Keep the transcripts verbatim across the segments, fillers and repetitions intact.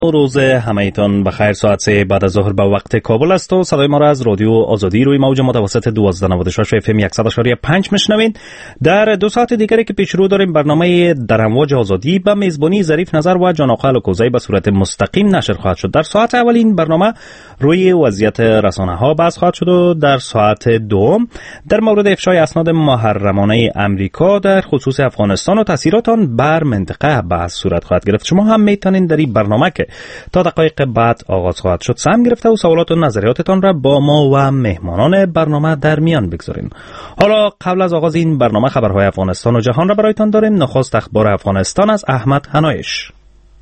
روز همه‌تان بخیر. ساعت سه بعد از ظهر به وقت کابل است و صدای ما را از رادیو آزادی روی موج متوسط دوازده نود و شش اف ام صد و پنج میشنوید. در دو ساعت دیگری که پیش رو داریم برنامه در امواج آزادی به میزبانی ظریف نظر و جان آقا الکوزی به صورت مستقیم نشر خواهد شد. در ساعت اول این برنامه روی وضعیت رسانه‌ها بحث خواهد شد و در ساعت دوم در مورد افشای اسناد محرمانه امریکا در خصوص افغانستان و تاثیرات آن بر منطقه بحث صورت خواهد گرفت. شما هم میتونید در این برنامه که تا دقایق بعد آغاز خواهد شد سهم گرفته و سوالات و نظریاتتان را با ما و مهمانان برنامه در میان بگذارین. حالا قبل از آغاز این برنامه خبرهای افغانستان و جهان را برایتان داریم. نخست اخبار افغانستان از احمد حنایش.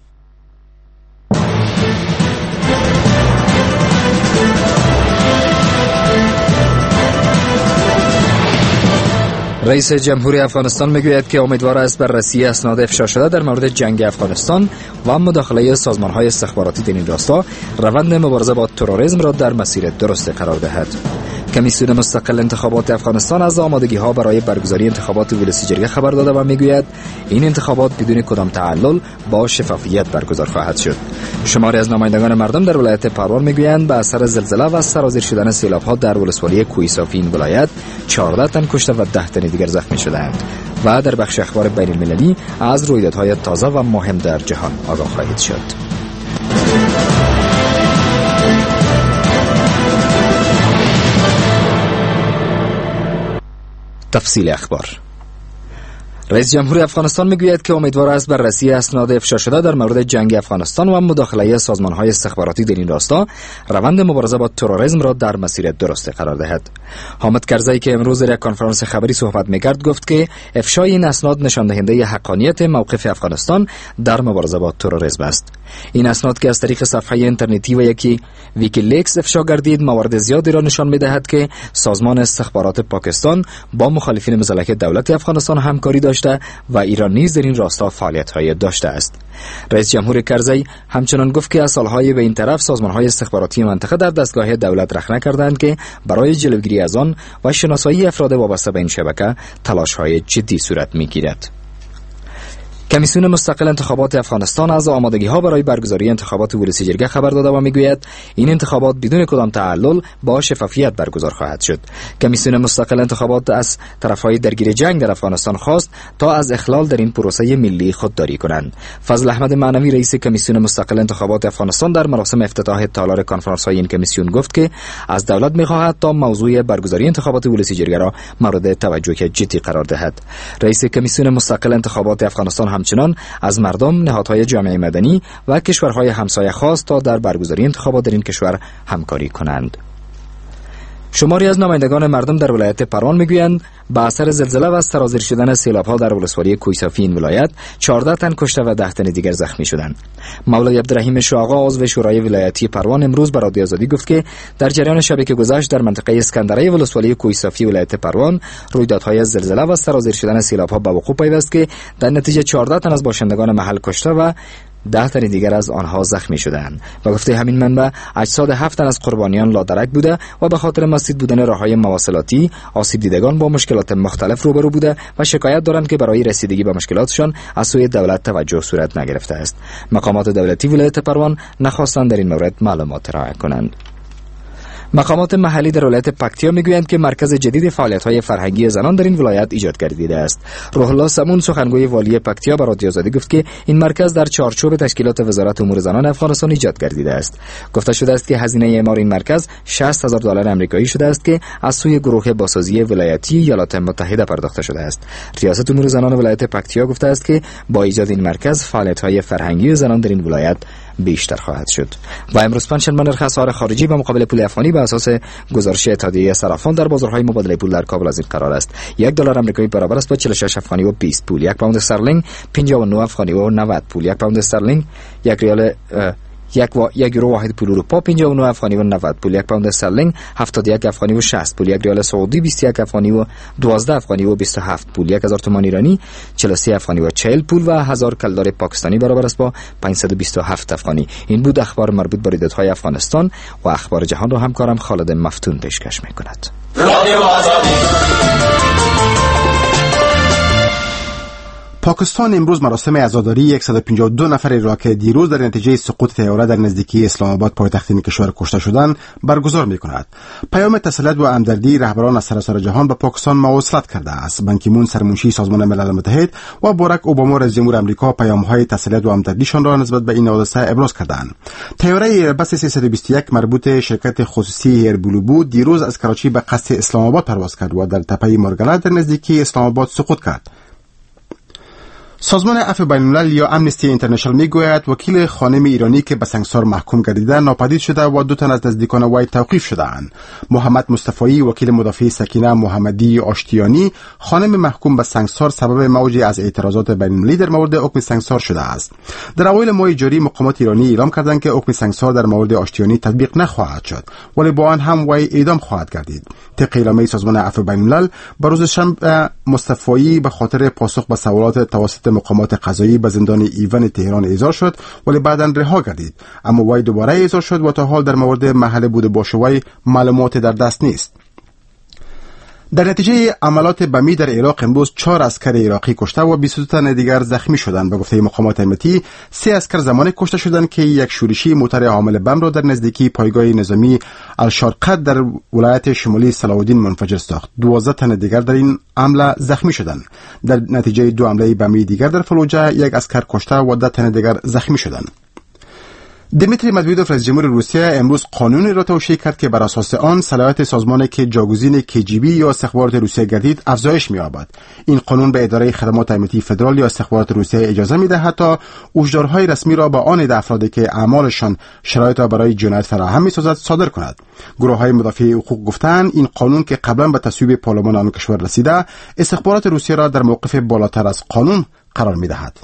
رئیس جمهوری افغانستان میگوید که امیدوار است بررسی اسناد افشا شده در مورد جنگ افغانستان و مداخله سازمان‌های استخباراتی در این راستا روند مبارزه با تروریسم را در مسیر درست قرار دهد. کمیسیون مستقل انتخابات افغانستان از آمادگی‌ها برای برگزاری انتخابات ولسی جرگه خبر داده و میگوید این انتخابات بدون کدام تعلل با شفافیت برگزار خواهد شد. شماری از نمایندگان مردم در ولایت پروان میگویند به اثر زلزله و سرازیر شدن سیلاب‌ها در ولسوالی کوهستانی این ولایت چهارده تن کشته و ده تن دیگر زخمی شدند. و در بخش اخبار بین المللی از رویدادهای تازه و مهم در جهان آگاه خواهید شد. تفصیل اخبار. رئیس جمهوری افغانستان میگوید که امیدوار است بررسی اسناد افشا شده در مورد جنگ افغانستان و مداخله سازمان‌های استخباراتی در این راستا روند مبارزه با تروریسم را در مسیر درست قرار دهد. حامد کرزی که امروز در یک کنفرانس خبری صحبت می‌کرد گفت که افشای این اسناد نشان دهنده حقانیت موقف افغانستان در مبارزه با تروریسم است. این اسناد که از طریق صفحه اینترنتی و یکی ویکیلیکس افشا گردید موارد زیادی را نشان می‌دهد که سازمان استخبارات پاکستان با مخالفین مسلح دولت افغانستان همکاری داشت و ایران نیز در این راستا فعالیت‌های داشته است. رئیس جمهور کرزی همچنان گفت که از سالهای به این طرف سازمان‌های استخباراتی منطقه در دستگاه دولت رخنه کردند که برای جلوگیری از آن و شناسایی افراد وابسته به این شبکه تلاش‌های جدی صورت می‌گیرد. کمیسیون مستقل انتخابات افغانستان از آمادگی‌ها برای برگزاری انتخابات ولسی جرگه خبر داده و میگوید این انتخابات بدون کدام تعلل با شفافیت برگزار خواهد شد. کمیسیون مستقل انتخابات از طرف‌های درگیر جنگ در افغانستان خواست تا از اخلال در این پروسه ملی خودداری کنند. فضل احمد معنوی رئیس کمیسیون مستقل انتخابات افغانستان در مراسم افتتاح تالار کنفرانس‌های این کمیسیون گفت که از دولت می‌خواهد تا موضوع برگزاری انتخابات ولسی جرگه را مورد توجه جدی قرار دهد. رئیس کمیسیون مستقل انتخابات افغانستان همچنان از مردم، نهادهای جامعه مدنی و کشورهای همسایه خواست تا در برگزاری انتخابات در این کشور همکاری کنند. شماری از نمایندگان مردم در ولایت پروان میگویند با اثر زلزله و سرازیر شدن سیلاب‌ها در ولسوالی کوهستانی این ولایت چهارده تن کشته و ده تن دیگر زخمی شدند. مولوی عبدالرحیم شاغا عضو شورای ولایتی پروان امروز به رادیو آزادی گفت که در جریان شبی که گذشت در منطقه اسکندریه ولسوالی کوهستانی ولایت پروان رویدادهای زلزله و سرازیر شدن سیلاب‌ها به وقوع پیوست که در نتیجه چهارده تن از باشندگان محل کشته و ده تن دیگر از آنها زخمی شدند و گفته همین منبع اجساد هفت تن از قربانیان لادرک بوده و به خاطر مسدود بودن راههای مواصلاتی آسیب دیدگان با مشکلات مختلف روبرو بوده و شکایت دارند که برای رسیدگی به مشکلاتشان از سوی دولت توجه صورت نگرفته است. مقامات دولتی ولایت پروان نخواستند در این مورد معلومات ارائه کنند. مقامات محلی در ولایت پکتیا میگویند که مرکز جدید فعالیت‌های فرهنگی زنان در این ولایت ایجاد گردیده است. روح الله سمون سخنگوی والی پکتیا به رادیو آزادی گفت که این مرکز در چارچوب تشکیلات وزارت امور زنان افغانستان ایجاد گردیده است. گفته شده است که هزینه اعمار این مرکز شصت هزار دلار آمریکایی شده است که از سوی گروه بازسازی ولایتی ایالات متحده پرداخته شده است. ریاست امور زنان ولایت پکتیا گفته است که با ایجاد این مرکز فعالیت‌های فرهنگی زنان در این ولایت بیشتر خواهد شد. و امروز پنجشنبه نرخ اسعار خارجی به مقابل پول افغانی به اساس گزارش اتحادیه صرافان در بازارهای مبادله پول در کابل از این قرار است: یک دلار آمریکایی برابر است با چهل و شش افغانی و بیست پول، یک پوند استرلینگ پنجاه و نه افغانی و نود پول، یک پوند استرلینگ یک ریال یک و یک یورو واحد پول اروپا پنجاه و نه افغانی و نود پول، یک پوند استرلینگ هفتاد و یک افغانی و شصت پول، یک ریال سعودی بیست و یک افغانی و دوازده افغانی و بیست و هفت پول، یک هزار تومان ایرانی چهل و سه افغانی و چهل پول و هزار کلدار پاکستانی برابر است با پانصد و بیست و هفت افغانی. این بود اخبار مربوط به رویدادهای افغانستان و اخبار جهان را همکارم خالد مفتون پیشکش می‌کند. پاکستان امروز مراسم عزاداری صد و پنجاه و دو نفر را که دیروز در نتیجه سقوط طیاره در نزدیکی اسلام آباد پایتخت این کشور کشته شدند برگزار می‌کند. پیام تسلیت و همدردی رهبران از سراسر جهان به پاکستان موصلت کرده است. بان کی مون سرمنشی سازمان ملل متحد و باراک اوباما رئیس جمهور آمریکا پیام‌های تسلیت و همدردیشان را نسبت به این حادثه ابراز کردند. طیاره ایربس سیصد و بیست و یک مربوط شرکت خصوصی ایر بلو بود دیروز از کراچی به قصد اسلام آباد پرواز کرد و در تپه مارگله در نزدیکی اسلام آباد سقوط کرد. سازمان عفو بین الملل یا امنستی اینترنشنال میگوید وکیل خانم ایرانی که به سنگسار محکوم گردیده ناپدید شده و دو تن از نزدیکان وی توقیف شده‌اند. محمد مصطفی وکیل مدافع سکینه محمدی آشتیانی خانم محکوم به سنگسار سبب موجی از اعتراضات بین المللی در مورد حکم سنگسار شده است. در اوایل ماه جاری مقامات ایرانی اعلام کردند که حکم سنگسار در مورد آشتیانی تطبیق نخواهد شد ولی با آن هم وی اعدام خواهد گردید. طبق اعلامیه سازمان عفو بین الملل به روز شنبه مصطفی به خاطر پاسخ به سوالات توسط مقامات قضایی به زندان ایون تهران احضار شد ولی بعداً رها گردید، اما وی دوباره احضار شد و تا حال در مورد محل بود باش وی معلومات در دست نیست. در نتیجه عملات بمی در عراق امروز چهار عسکر عراقی کشته و بیست و دو تن دیگر زخمی شدند. به گفته مقامات امنیتی سه عسکر زمانی کشته شدند که یک شورشی موتر حامل بم را در نزدیکی پایگاه نظامی الشارقت در ولایت شمالی صلاح منفجر ساخت. دوازده تن دیگر در این حمله زخمی شدند. در نتیجه دو حمله بمی دیگر در فلوجه یک عسکر کشته و ده تن دیگر زخمی شدند. دمیتری مدویدوف رئیس جمهور روسیه امروز قانونی را توشیح کرد که بر اساس آن صلاحیت سازمانی که جاگزین کی‌جی بی یا استخبارات روسیه گردید افزایش می‌یابد. این قانون به اداره خدمات امنیتی فدرال یا استخبارات روسیه اجازه می‌دهد تا هشدارهای رسمی را به آن عده افرادی که اعمالشان شرایط را برای جنایت فراهم می‌سازد صادر کند. گروه‌های مدافع حقوق گفتند این قانون که قبلا به تصویب پارلمان آن کشور رسیده استخبارات روسیه را در موقف بالاتر از قانون قرار می‌دهد.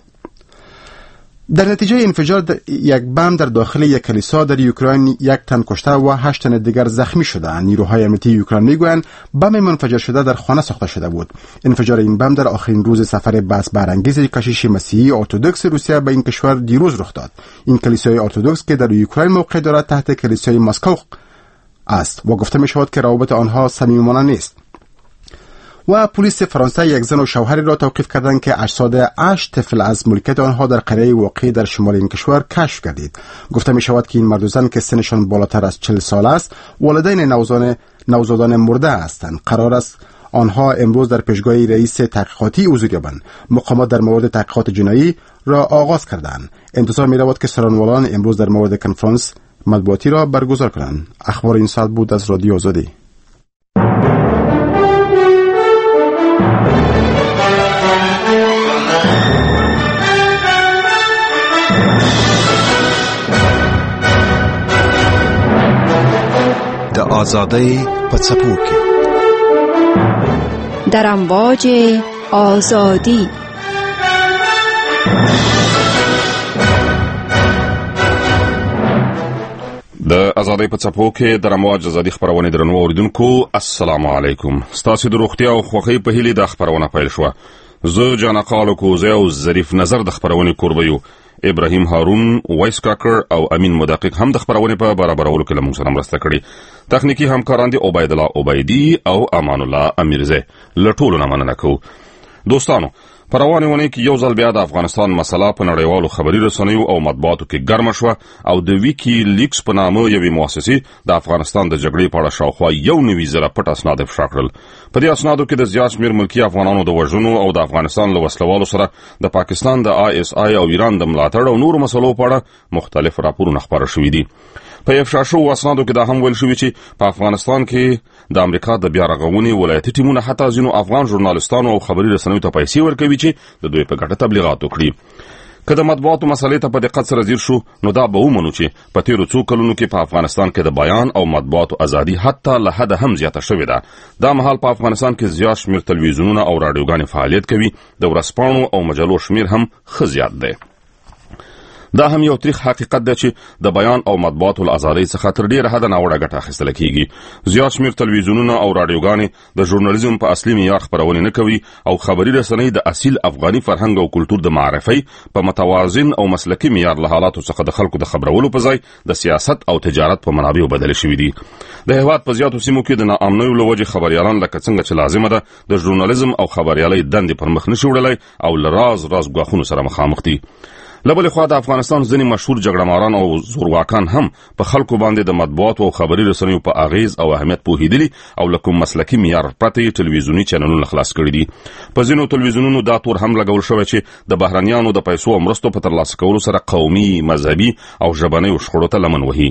در نتیجه انفجار یک بم در داخل یک کلیسا در اوکراین یک تن کشته و هشت تن دیگر زخمی شدند. نیروهای امنیتی اوکراین میگویند بم منفجر شده در خانه ساخته شده بود. انفجار این بم در آخرین روز سفر بحث برانگیز کشیش مسیحی ارتدوکس روسیه به این کشور دیروز رخ داد. این کلیسای ارتدوکس که در اوکراین موقع دارد تحت کلیسای مسکو است و گفته می شود که روابط آنها صمیمانه نیست. و پلیس فرانسه یک زن و شوهری را توقیف کردند که اجساد هشت طفل از ملکیت آنها در قریه واقع در شمال این کشور کشف گردید. گفته می شود که این مرد و زن که سنشان بالاتر از چهل سال است والدین نوزادان نوزادان مرده هستند. قرار است آنها امروز در پیشگاه رئیس تحقیقاتی حضور یابند. مقامات در مورد تحقیقات جنایی را آغاز کردند. انتظار می رود که سخنرانان امروز در مورد کنفرانس مطبوعاتی را برگزار کنند. اخبار این ساعت بود از رادیو آزادی. د آزادۍ په څپو کې در امواج آزادی د آزادۍ په څپو کې د امواج آزادي خبرونه درنو اوریدونکو السلام علیکم. ستاسو د روغتیا او خوښۍ په هیله د خبرونه پیل شو. زه جانقالو کوزه او ظریف نظر د خبرونه کوربیو ابراهیم هارون وایس کاکر او امین مدقق هم د خبرونه په برابرولو کې لمون سره مرسته کړې. تخنیکی همکاران دي عبید الله عبیدی او امان الله امیرزه. لټولو نه مننه کوو. دوستانو په روانه ونه کې یو ځل بیا د افغانستان مسله په نړیوالو خبري رسنیو او مطبوعاتو کې ګرمه شوه او د ویکی لیکس په نامه یوې مؤسسې د افغانستان د جګړې په اړه شاوخوا یو نوي زره پټ اسناد افشا کړل. په دې اسنادو کې د زیات شمېر ملکي افغانانو د وژنو او د افغانستان له وسلوالو سره د پاکستان د آی اس آی او ایران د ملاتړ او نورو مسلو په اړه مختلف راپورونه خپاره شوي دي. په افشا شوو اسنادو کې دا هم ویل شوي چې په افغانستان کې د امریکا د بیا رغونې ولایتي ټیمونه حتی ځینو افغان ژورنالستانو او خبري رسنیو ته پیسې ورکوي چې د دوی په ګټه تبلیغات وکړي. که د مطبوعاتو مسلې ته په دقت سره ځیر شو نو دا به ومنو چې په تیرو څو کلونو کې په افغانستان کې د بیان او مطبوعاتو ازادي حتی له حده هم زیاته شوې ده. دا مهال په افغانستان کې زیات شمېر تلویزیونونه او راډیوګانې فعالیت کوي. د ورځپاڼو او مجلو شمېر هم ښه زیات دی. دا هم یو تاریخ حقیقت دی چې د بیان او مطبوعاتو له ازادۍ څخه تر ډیره حده ناوړه ګټه اخیستل کیږي. زیات شمیر تلویزیونونه او رادیوګانې د ژورنالیزم په اصلي معیار خپرونې نه کوي او خبري رسنۍ د اصیل افغاني فرهنګ او کلتور د معرفي په متوازن او مسلکي معیار له حالاتو څخه د خلکو د خبرولو په ځای د سیاست او تجارت په منابعو بدل شوي دي. د هیواد په زیاتو سیمو کې د ناامنیو له وجې خبريالان لکه څنګه چې لازمه ده د ژورنالیزم او خبريالۍ دندې پر مخ نشي وړلی او له راز راز ګواښونو سره مخامخ دي. له بلې خوا د افغانستان ځینې مشهور جګړهماران او زورواکان هم په خلکو باندې د مطبوعاتو او خبري رسنیو په اغیز او اهمیت پوهېدلي او له کوم مسلکي معیار پرته یې ټلویزیوني چینلونه خلاص کړي دي. په ځینو تلویزیونونو دا تور هم لګول شوی چې د بهرنیانو د پیسو او مرستو په ترلاسه کولو سره قومي، مذهبي او ژبنیو شخړو ته لمن وهي.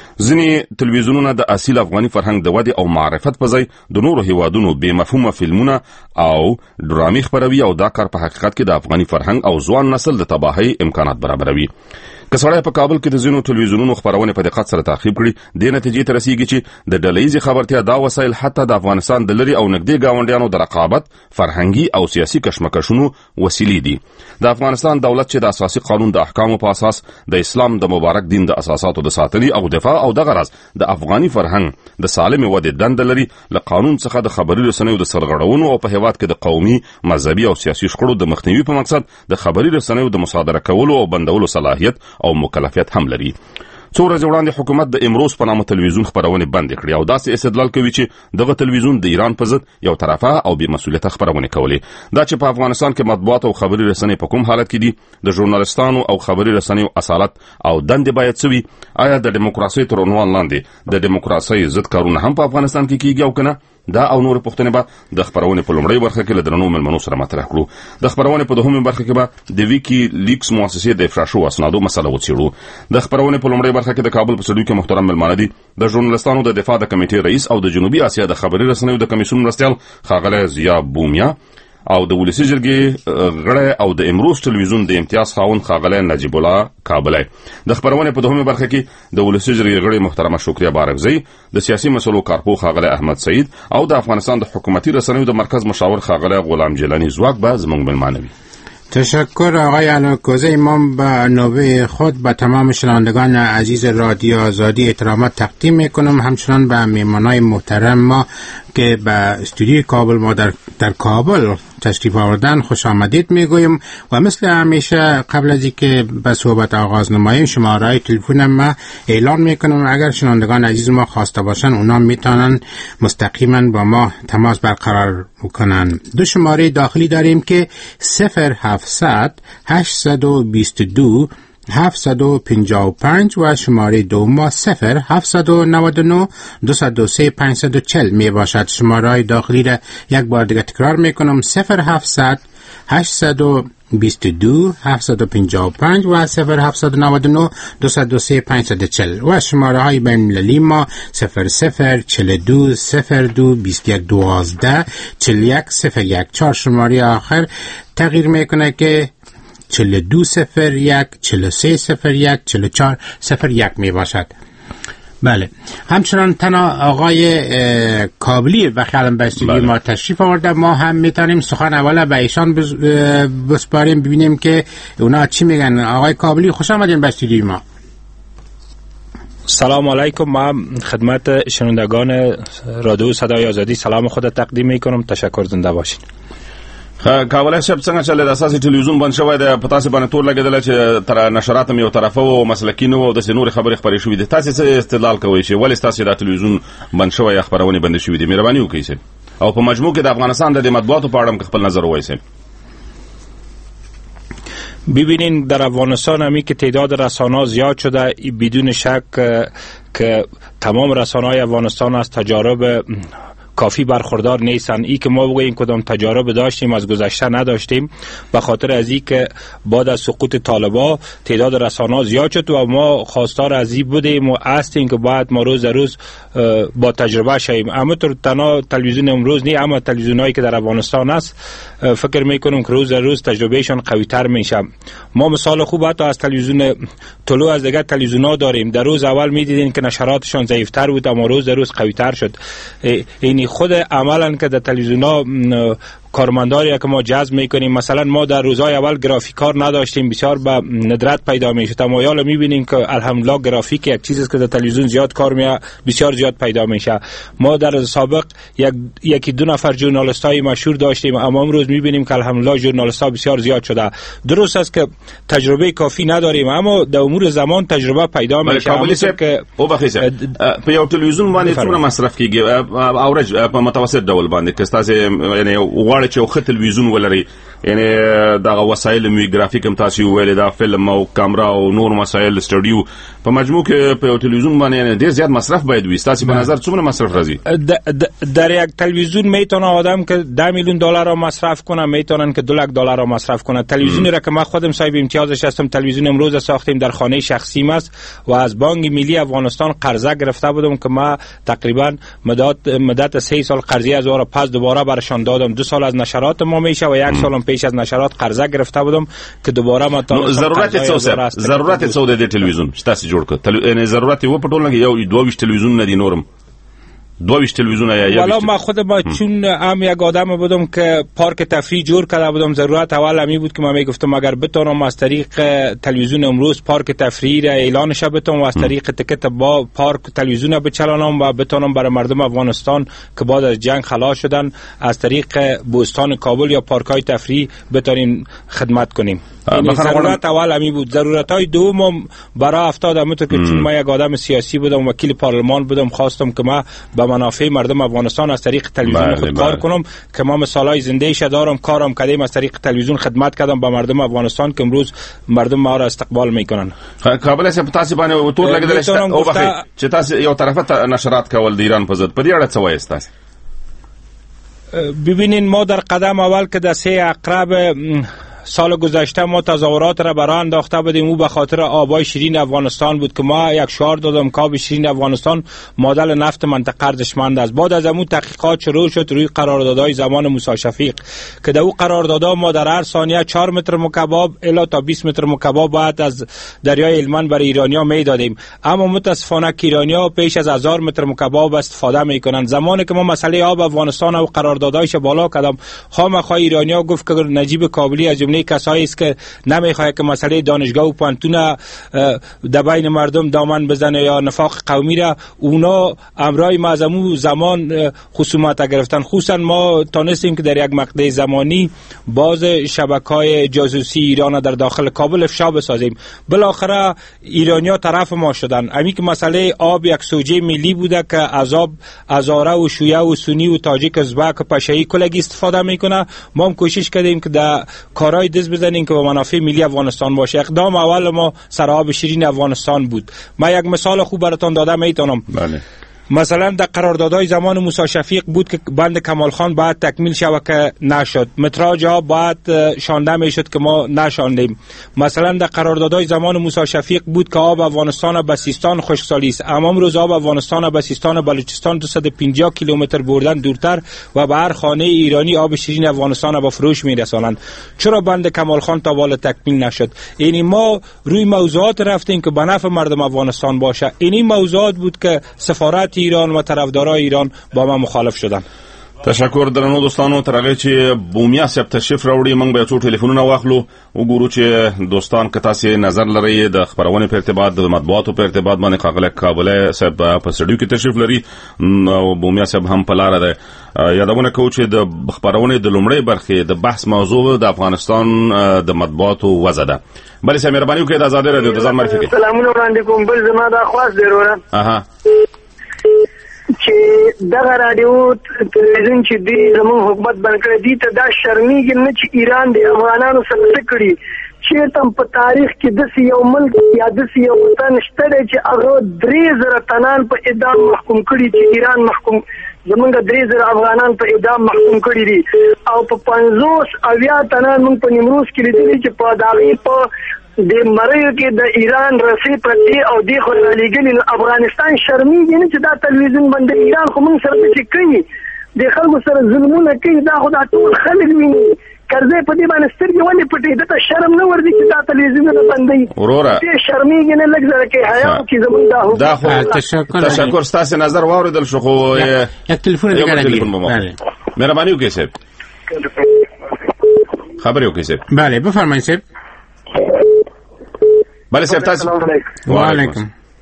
ځینې تلویزیونونه د اصیل افغاني فرهنګ د ودې او معرفت په ځای د نورو هیوادونو بې مفهومه فلمونه او ډرامې خپروي او دا کار په حقیقت کې د افغاني فرهنګ او ځوان نسل د تباهۍ امکانات برابروي. که سړی په کابل کې د ځینو تلویزیونونو خپرونې په دقت سره تعقیب کړي، دې نتیجې ته رسیږي چې د ډلهییزې خبرتیا دا وسایل حتی د افغانستان د لرې او نږدې ګاونډیانو د رقابت، فرهنګي او سیاسي کشمکشونو وسیلې دي. د افغانستان دولت چې د اساسي قانون د احکامو په اساس د اسلام د مبارک دین د اساساتو د ساتنې او دفاع او دغه راز د افغاني فرهنګ د سالمې ودې دنده لري، له قانون څخه د خبري رسنیو د سرغړونو او په هیواد کې د قومي، مذهبي او سیاسي شخړو د مخنیوي په مقصد د خبري رسنیو د مصادره کولو او بندولو صلاحیت او مکلفیت هم لري. څو ورځې وړاندې حکومت د امروز په نامه تلویزیون خپرونې بندې کړې او داسې استدلال کوي چې دغه تلویزیون د ایران په ضد یو طرفه او بې مسؤلیته خپرونې کولې. دا چې په افغانستان کې مطبوعات او خبري رسنۍ په کوم حالت کې دي، د ژورنالستانو او خبري رسنیو اصالت او دندې باید څه وي، آیا د دیموکراسۍ تر عنوان لاندې د دیموکراسۍ ضد کارونه هم په افغانستان کې کیږي او کنه؟ دا او نور پوښتنې به د خبرونې په لومړۍ برخه کې له درنو مېلمنو سره مطرح کړو. د خبرونې په دوهمه برخه کې به د ویکي لیکس مؤسسې د افشا شوو اسنادو مسله وڅېړو. د خبرونې په لومړۍ برخه کې د کابل په سټډیو کې محترم مېلمانه دي د ژورنالستانو د دفاع د کمیټې رئیس او د جنوبي اسیا د خبري رسنیو د کمیسیون مرستیال ښاغلی ضیا بومیا او د ولسي جرګې غړی او د امروز ټلویزیون د امتیاز خاوند ښاغلی نجیب الله کابلی. د خبرونې په دوهمه برخه کې د ولسي جرګې غړي محترمه شکریه بارکزی، د سیاسي مسلو کارپو ښاغلی احمد سعید او د افغانستان د حکومتي رسنیو د مرکز مشاور ښاغلی غلام جیلانی ځواک به زموږ مېلمانه وي. تشکر آقای علوکوزی. ما به نوبه خود به تمام شنوندگان عزیز رادیو آزادی احترامات تقدیم میکنم، همچنان به میهمانان محترم ما که به استودیوی کابل ما در, در کابل تشریف آوردن خوش آمدید میگویم و مثل همیشه قبل از اینکه به صحبت آغاز نماییم شماره تلفن ما اعلان میکنم، اگر شنوندگان عزیز ما خواسته باشن اونا میتونن مستقیما با ما تماس برقرار بکنن. دو شماره داخلی داریم که صفر هفتصد هشتصد و بیست و دو هفتصد و پنجاه و پنج و شماره دوم صفر هفتصد و نود و نه دویست و سه پانصد و چهل می باشد. شماره داخلی را یک بار دیگه تکرار میکنم، صفر هفتصد هشتصد و بیست و دو هفتصد و پنجاه و پنج و صفر هفتصد و نود و نه دویست و سه پانصد و چهل و شماره های بین المللی ما صفر صفر چهل و دو صفر دو بیست و یک دوازده چهل و یک صفر یک. چهار شماره آخر تغییر میکنه که چهل و دو صفر یک چهل و سه صفر یک چهل و چهار صفر یک می باشد. بله، همچنان تنها آقای کابلی و خیالم به استودیو ما تشریف آورده، ما هم میتونیم سخن اولا به ایشان بسپاریم ببینیم که اونا چی میگن. آقای کابلی خوش آمدین به استودیو ما. سلام علیکم. ما خدمت شنوندگان رادیو صدای آزادی سلام خود تقدیم میکنم. تشکر، زنده باشین. کابل شپ څنګه چې له اساسي ټلویزیون باندې شوی د پتاسې باندې تور لګیدل چې تر نشرات هم یو طرفه او مسلکین او د نور خبرې خبرې شوې دي، تاسو څه استدلال کوئ چې ولې تاسو د ټلویزیون باندې شوی خبرونه باندې شوې دي؟ مهرباني وکړئ او په مجموع کې د افغانستان د مطبوعاتو په اړه خپل نظر ووایئ. ببینین در افغانستان همی که تعداد رسانه‌ها زیاد شده، بدون شک که تمام رسانه‌های افغانستان از تجارب کافی برخوردار نیستن. ای که ما بگوییم کدام تجارب داشتیم از گذشته نداشتیم، به خاطر از این که بعد از سقوط طالبان تعداد رسانه‌ها زیاد شد و ما خواستار از این بودیم و هستیم که باید ما روز روز با تجربه شویم. اما تنها تلویزیون امروز نه، اما تلویزیونایی که در افغانستان است فکر میکنم که روز روز تجربهشان قوی‌تر میشه. ما مثال خوب حتی از تلویزیون طلوع از دیگر تلویزیون‌ها داریم. در روز اول میدیدین که نشراتشان ضعیف‌تر بود، اما روز روز قوی‌تر شد. این خود عملاً که در تلویزیون‌ها کارمنداری که ما جذب میکنیم. مثلا ما در روزهای اول گرافیکار نداشتیم، بسیار به ندرت پیدا میشه. تمایل میبینیم که الحمدلله گرافیک یک چیزی است که در تلویزیون زیاد کار میاد، بسیار زیاد پیدا میشه. ما در سابق یک یکی دو نفر ژورنالیستای مشهور داشتیم، اما امروز میبینیم که الحمدلله ژورنالیست‌ها بسیار زیاد شده. درست است که تجربه کافی نداریم، اما در امور زمان تجربه پیدا میشه. که او بخیسه په یو تلویزیون باندې څومره مصرف کیږي اورج په متوسط ډول باندې که تاسو یعنی غواړئ چې یو ښه تلویزیون ولرئ، یعنی دغه وسایل می ګرافیک هم تاسو ویل دا فلم او کیمرا او نور مسایل سټوډیو په مجموع کې په یو تلویزیون باندې ډیر زیات مصرف باید وي. تاسو په نظر څومره مصرف راځي؟ در یک تلویزیون میتونه آدم که ده میلیون دلار را مصرف کنه، میتونن که دو لک دلار را مصرف کنه. تلویزیونی را که ما خودم صاحب امتیازش هستم، تلویزیون امروز ساختیم در خانه شخصیم است و از بانک ملی افغانستان قرضه گرفته بودم که ما تقریبا مدت مدت سه سال قرضه از اون پس دوباره برشان دادم. دو سال از نشرات ما میشه و یک سالم پیش از نشرات قرضه گرفته بودم که دوباره ما تا ضرورت څه ضرورت څه د تلویزیون شتاسي جوړ کړ. یعنی ضرورت و په ټول کې یو دوه تلویزیون نه دي نورم دویش تلویزیون یا والا ما خود ما چون هم یک آدم بودم که پارک تفریح جور کرده بودم، ضرورت اول همی بود که من میگفتم اگر بتونم از طریق تلویزیون امروز پارک تفریح را اعلانش بتونم و از طریق تکت با پارک تلویزیون بچلانم و بتونم برای مردم افغانستان که بعد از جنگ خلاص شدن از طریق بوستان کابل یا پارک های تفریح بتونیم خدمت کنیم. این ضرورت اول همی بود. ضرورت های دوم برای افتاد همونطور که چون ما یک آدم سیاسی بودم، وکیل پارلمان بودم، خواستم که ما به منافع مردم افغانستان از طریق تلویزیون خود کار کنم که ما مثالای زنده ش دارم، کارم کردیم از طریق تلویزیون خدمت کردم به مردم افغانستان که امروز مردم ما را استقبال میکنن. کابل است تاسو باندې تور لګیدل شته او بخیر چې تاسو یو طرفه نشرات کول د ایران په ضد په دې اړه څه وایي تاسو؟ ببینین ما در قدم اول که د سه اقرب سال گذشته ما تظاهرات را برای انداخته بودیم، او به خاطر آبای شیرین افغانستان بود که ما یک شعار دادم که آب شیرین افغانستان معادل نفت منطقه ارزشمند است. بعد از همون تحقیقات شروع شد روی قراردادهای زمان موسی شفیق که در او قراردادها ما در هر ثانیه چهار متر مکعب الی تا بیست متر مکعب بعد از دریای هلمند برای ایرانیا میدادیم، اما متاسفانه که ایرانیا پیش از هزار متر مکعب استفاده میکنند. زمانی که ما مسئله آب افغانستان و قراردادهایش بالا کردم، خامخواه ایرانیا گفت که نجیب کابلی از جمله کسایی است که نمیخواد که مسئله دانشگاه و پانتون در بین مردم دامن بزنه یا نفاق قومی را، اونا امرای معظمو زمان خصومت گرفتن. خصوصا ما تانستیم که در یک مقطع زمانی باز شبکه‌های جاسوسی ایران در داخل کابل افشا بسازیم. بالاخره ایرانیا طرف ما شدن. امی که مسئله آب یک سوژه ملی بوده که از آب هزاره و شیعه و سنی و تاجیک ازبک و پشه‌ای کلگی استفاده میکنه. ما هم کوشش کردیم که در کارهای دست بزنیم که به منافع ملی افغانستان باشه. اقدام اول ما سر آب شیرین افغانستان بود. ما یک مثال خوب براتون دادم میتونم. بله. مثلا در قراردادهای زمان موسی شفیق بود که بند کمال خان باید تکمیل شود که نشد، متراج ها باید شانده میشد که ما نشاندیم. مثلا در قراردادهای زمان موسی شفیق بود که آب افغانستان به سیستان خشکسالی است، اما امروز آب افغانستان به سیستان و بلوچستان دویست و پنجاه کیلومتر بردن دورتر و به هر خانه ایرانی آب شیرین افغانستان به فروش میرسانند. چرا بند کمال خان تا بالا تکمیل نشد؟ یعنی ما روی موضوعات رفتیم که به نفع مردم افغانستان باشه. این موضوعات بود که سفارت ایران و طرفدارای ایران با ما مخالف شدن. تشکر درنو دوستانو، تر هغه چې بومیا صاحب تشریف راوړي موږ به څو ټلیفونونه واخلو وګورو چې دوستان که تاسو نظر لرئ د خبرونه په ارتباط د مطبوعاتو په ارتباط باندې قاغله کابل صاحب په سړیو کې تشریف لري او بومیا صاحب هم په لار ده. یادونه کوم چې د خبرونه د لومړی برخې د بحث موضوع د افغانستان د مطبوعاتو وضع ده. بلې سم مهرباني وکړئ د آزادۍ رادیو د ځان معرفي کړئ. سلامونه وړاندې کوم. بل زما د خواص دی وروره اها چې دغه رادیو تلویزیون چې دی زموږ حکومت بند کړی دی ته دا شرمېږي نه چې ایران د افغانانو سره څه کړي. چېرته په تاریخ کې داسې یو ملک یا داسې یو وطن شته دی چې هغه درې زره تنان په اعدام محکوم کړي، چې ایران محکوم زمونږ درې زره افغانان په اعدام محکوم کړي دي، او په پنځوس اویا تنان موږ په نیمروز کې لیدلي چې په دغې په د مریو کې د ایران رسۍ پرتې او دې خو رالیږلي. نو افغانستان شرمېږي نه چې دا تلویزیون باندې ایران خو موږ سره چې کوي د خلکو سره ظلمونه کوي، دا خو دا ټول خلک ویني. کرزی په دې باندې سترګې ولې پټې؟ دته شرم نه ورځي چې دا تلویزیونونه بندوي؟ وروره دې شرمېږي نه لږ زره کې حیا وکړي زموږ دا دا خو تشکر ستاسې نظر واورېدل شو. خو یک تلیفون دیگر دی. مهرباني وکړئ صاحب. خبر یو کیسه. بله بفرمایید صاحب. بله صاحب تاسو. و علیکم.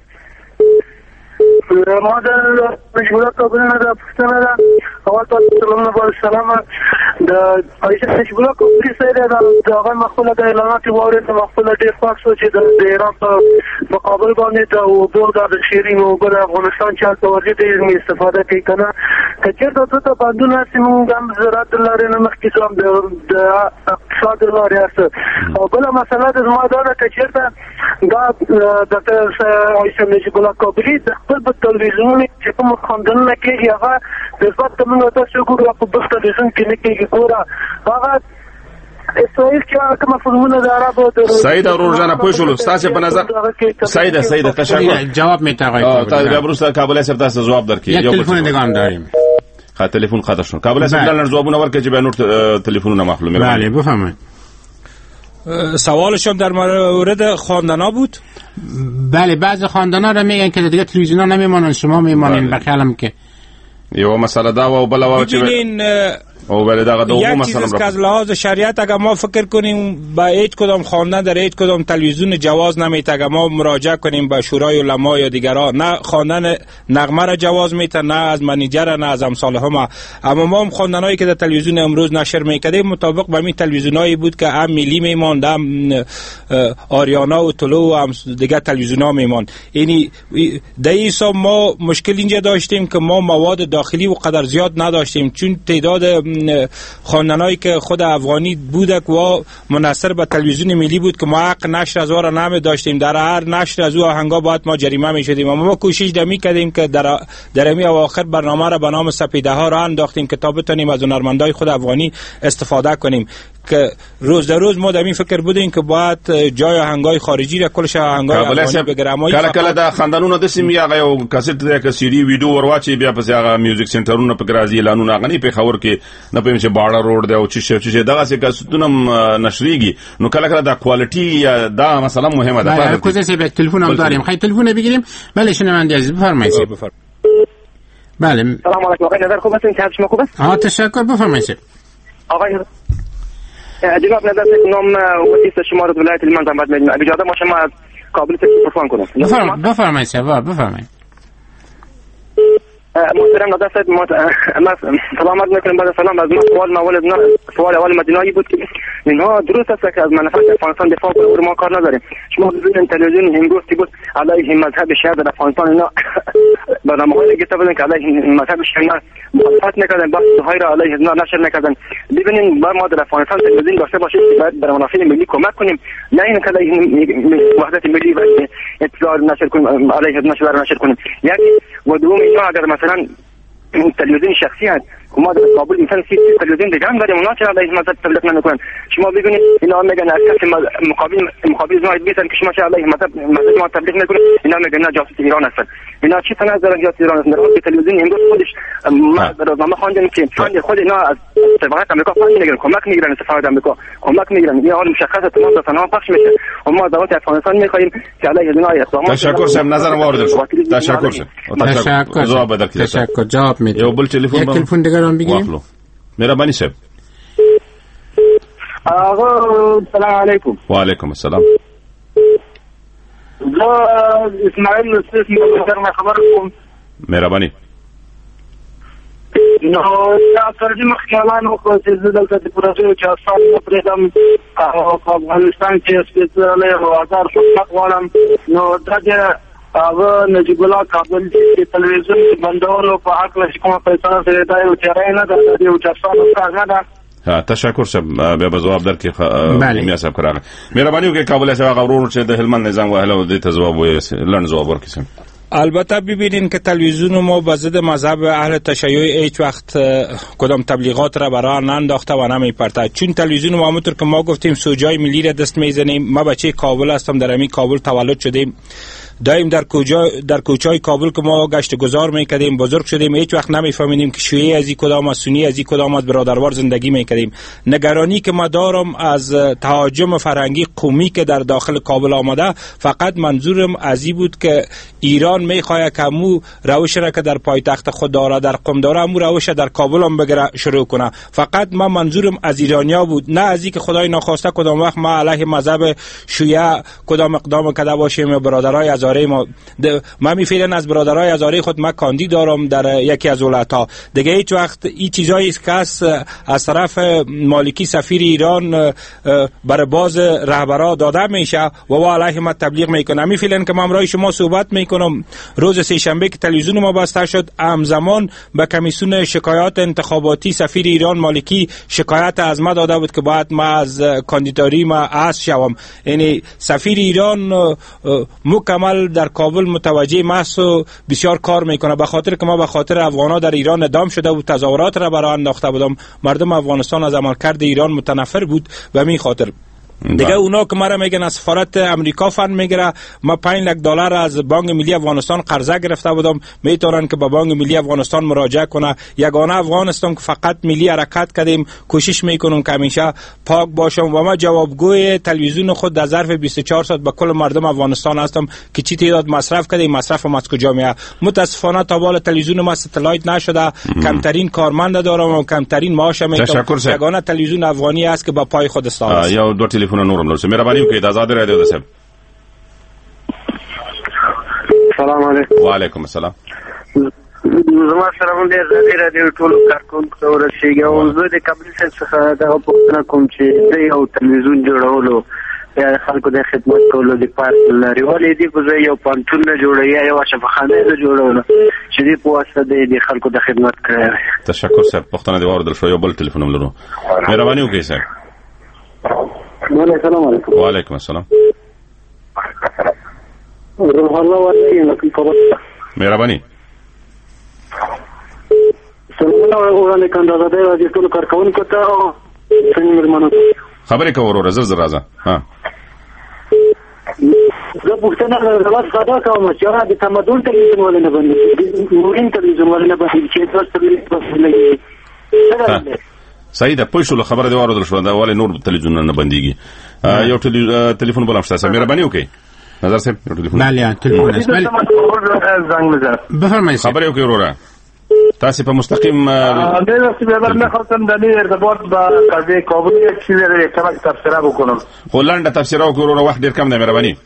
ما د مشغوله کابلنه د پښتنه ده اول ته سلام علیکم سلام د ایشه مشغوله کوي سره د هغه مخوله د اعلانات واره د مخوله ډیر پاک سو چې د ایران په مقابل باندې د وګړو د شیرین او د افغانستان چې توجه دې استفاده کوي کنه کچې د ته باندونه سیمون د زراعت لارې نه مخکې سم د اقتصاد لارې است او بل مسله د زما دا کچې دا د ایشه مشغوله کوي د خپل تلویزیون چې کوم خواندنه کوي هغه د ځواب تمنو تاسو ګورو په بل تلویزیون کې نه کېږي ګوره هغه اسرائیل چې کوم فلمونه د عربو د سید اورجانه پوښول تاسو په نظر سید سید تشکر جواب میته آقای تاسو بروسته کابل سره تاسو جواب درکې یو تلیفون دګام داریم خاطر تلیفون خاطر شو کابل سره لن جوابونه ورکړي چې به نور تلیفونونه مخلومه بله بفهمید سوالشون در مورد خواندنا بود. بله بعضی خواندنا رو میگن که دیگه تلویزیونا نمیمونن شما میمونین بقیه هم که یو مسئله دا و بلا و چه او بله دا دوم مسئله یک چیز که از لحاظ شریعت اگر ما فکر کنیم با هیچ کدام خواندن در هیچ کدام تلویزیون جواز نمیته اگر ما مراجعه کنیم به شورای علما یا دیگرها نه خواندن نغمه را جواز میته نه از منیجر نه از امثال هم اما ما هم خواندنایی که در تلویزیون امروز نشر میکردیم مطابق به می تلویزیونایی بود که هم ملی میماند هم آریانا و طلوع و هم دیگه تلویزیونا میماند یعنی در این حساب ما مشکل اینجا داشتیم که ما مواد داخلی و قدر زیاد نداشتیم چون تعداد خواندنایی که خود افغانی بودک و منحصر به تلویزیون ملی بود که ما حق نشر از واره نمی داشتیم در هر نشر از او آهنگا باید ما جریمه می شدیم اما ما کوشش دمی کردیم که در در امی اواخر برنامه را به نام سپیده ها را انداختیم که تا بتونیم از هنرمندای خود افغانی استفاده کنیم که روز در روز ما دمی فکر بودیم که باید جای آهنگای خارجی را کلش آهنگای افغانی بگیریم کله کله د خندانونو د سیمې هغه یو کاسټ د کسيري ویډیو ورواچي بیا پس هغه میوزیک سنټرونو په ګرازي اعلانونه غني په خبر کې نه پېم چې باړه روډ دی او چې شي چې دغه څه کاسټونه نشريږي نو کله کله د کوالټي دا مثلا مهمه ده بله کوزه سی به تلفن هم داریم خیلی تلفن بگیریم بله شنونده عزیز بفرمایید بله سلام علیکم آقای نظر خوب هستین که شما خوب است آها تشکر بفرمایید آقای جناب نظر نام وسیله شما رو ولایت هلمند زحمت میدیم اجازه ما شما از کابل تلفن کنم بفرمایید بفرمایید شباب بفرمایید محترم نظر صاحب ما سلامت میکنم بعد سلام از سوال مولد سوال اول مدینایی بود که اینها درست است که از منافع افغانستان دفاع کنیم ما کار نداریم شما ببینید تلویزیون امروزی بود علیه مذهب شیعه در افغانستان اینا برنامه‌هایی گفته بودن که علیه مذهب شیعه مخالفت میکردن بحث های را علیه اینا نشر میکردن ببینید بر ما در افغانستان تلویزیون داشته باشیم که باید بر منافع ملی کمک کنیم نه اینکه علیه وحدت ملی و اطلاع نشر کنیم علیه نشر نشر کنیم یکی و دوم اینا اگر مثلا تلویزیون شخصی هست که ما در کابل مثلا سی تلویزیون دیگه هم داریم اونا چرا علیه مذهب تبلیغ نمیکنن شما ببینید اینا میگن از کسی مقابل مقابل ما بیسن که شما چرا علیه مذهب مذهب ما تبلیغ نمیکنید اینا میگن نه جاسوس ایران هستن اینا چی تنظر دارن جاسوس ایران هستن در تلویزیون امروز خودش ما در روزنامه خواندیم که خود خود اینا از سفارت آمریکا فاند میگیرن کمک میگیرن سفارت آمریکا کمک میگیرن این حال مشخصه تمام رسانه‌ها پخش میشه و ما دولت افغانستان میخواهیم که علیه اینا اقدامات تشکر شم نظر وارد شد تشکر شم تشکر جواب بدید تشکر جواب میدید یو بل تلفن یک تلفن دیگه رو بگیریم مهربانی صاحب آقا سلام علیکم و علیکم السلام زه اسماعیل نصیف مې خبر کوم مهربانی نو دا سرجی مخکالانو خو چې زه دلته د پروژې چې اصل نه پرېږدم او په افغانستان کې سپېڅلی او آزاد خدمت غواړم نو دا چې هغه نجیب الله کابل چې تلویزیون بندولو په حق چې کومه فیصله شوې ده یو چاره نه ده د یو چارسالو کار نه ده ها تشکر شم بیا به جواب درکې میا صاحب کراغه مهرباني وکړئ کابل صاحب غوړو چې د هلمند نظام وهله او د تجواب وې لن جواب ورکړم البته ببینین که تلویزیون ما به ضد مذهب اهل تشیع هیچ وقت کدام تبلیغات را برای ننداخته و نمیپرته چون تلویزیون ما همونطور که ما گفتیم سوجای ملی را دست میزنیم ما بچه کابل هستم در امی کابل تولد شدیم دایم در کجا در کوچه‌های کابل که ما گشت گذار میکردیم، بزرگ شدیم، هیچ وقت نمیفهمیدیم که شیعی از این کدام است، سنی از این کدام است، برادروار زندگی میکردیم. نگرانی که ما دارم از تهاجم فرهنگی قومی که در داخل کابل آمده، فقط منظورم از این بود که ایران میخواد که مو روش را که در پایتخت خود داره، در قم داره، مو روش در کابل هم بگیره شروع کنه. فقط من منظورم از ایرانیا بود، نه از این که خدای ناخواسته کدام وقت ما علیه مذهب شیعه کدام اقدام کرده باشیم. برادرای هزاره ما ما میفیلن از برادرای هزاره خود ما کاندید دارم در یکی از ولایت‌ها دیگه. هیچ وقت این چیزایی است که از طرف مالکی سفیر ایران بر باز رهبرا داده میشه و وا علیه ما تبلیغ میکنه. میفیلن که ما امروز شما صحبت میکنم روز سه شنبه که تلویزیون ما بسته شد، همزمان به کمیسیون شکایات انتخاباتی سفیر ایران مالکی شکایت از ما داده بود که باید ما از کاندیداری ما عزل شوم. یعنی سفیر ایران مکمل در کابل متوجه محض و بسیار کار میکنه، به خاطر که ما به خاطر افغانا در ایران ادام شده و تظاهرات را برای انداخته بودم. مردم افغانستان از عملکرد ایران متنفر بود و می خاطر دیگه اونا که مرا میگن از سفارت امریکا فند میگیره، ما پنج لک دلار از بانک ملی افغانستان قرضه گرفته بودم، میتونن که به بانک ملی افغانستان مراجعه کنه. یگانه افغانستان که فقط ملی حرکت کردیم، کوشش میکنم که همیشه پاک باشم و ما جوابگوی تلویزیون خود در ظرف بیست و چهار ساعت به کل مردم افغانستان هستم که چی تعداد مصرف کردیم، مصرف ما از کجا میاد. متاسفانه تا بالا تلویزیون ما ستلایت نشده، کمترین کارمند دارم و کمترین معاش میتونم. یگانه تلویزیون افغانی است که با پای خود استاد. یا دو تلفن نورم لرسه مهربانی وکړئ د آزاد رادیو د صاحب. سلام علیکم. وعلیکم السلام. زما سره هم ډېر د رادیو ټولو کارکونکو ته ورسېږي او زه د کابل صاحب څخه دغه پوښتنه کوم چې د یو تلویزیون جوړولو یا خلکو د خدمت کولو لپاره لريوالې دي، خو زه یو پانتون نه جوړوي یا یو شفاخانه نه جوړوله چې دې په واسطه د خلکو د خدمت کوي. تشکر صاحب. پوښتنه دې واوردل شو. یو بل تلیفون هم لرو. مهرباني وکړئ صاحب. السلام علیکم. وعلیکم السلام. روح الله ورکی نکن کابل. مهرباني. سلام علیکم د آزادۍ رادیو ټولو کارکونکو ته او څنګه مېلمانو ته خبرې کوو وروره. زر زر راځه. ها زه پوښتنه درواز خدا کوم چې هغه د تمدن تلویزیون ولې نه بندېږي، مورین تلویزیون ولې نه بندېږي چې تاسو تلویزیون څنګه صحیح ده. پوه شو خبره دی واردل شو دا ولې نور تلویزیون نه بندېږي. یو ټلیفون بل امشته مهرباني وکړئ. نظر صاحب یو ټلیفون. بله ټلیفون است. بله بفرمایئ. خبرې وکړئ وروره. تاسو په مستقیم د سیمه نه خاصم د دې ارتباط با قضیه کابل یک چیز لري که تفسیر بکنم. خو لاندې تفسیر وکړو وروره، وخت ډیر کم دی. مهرباني.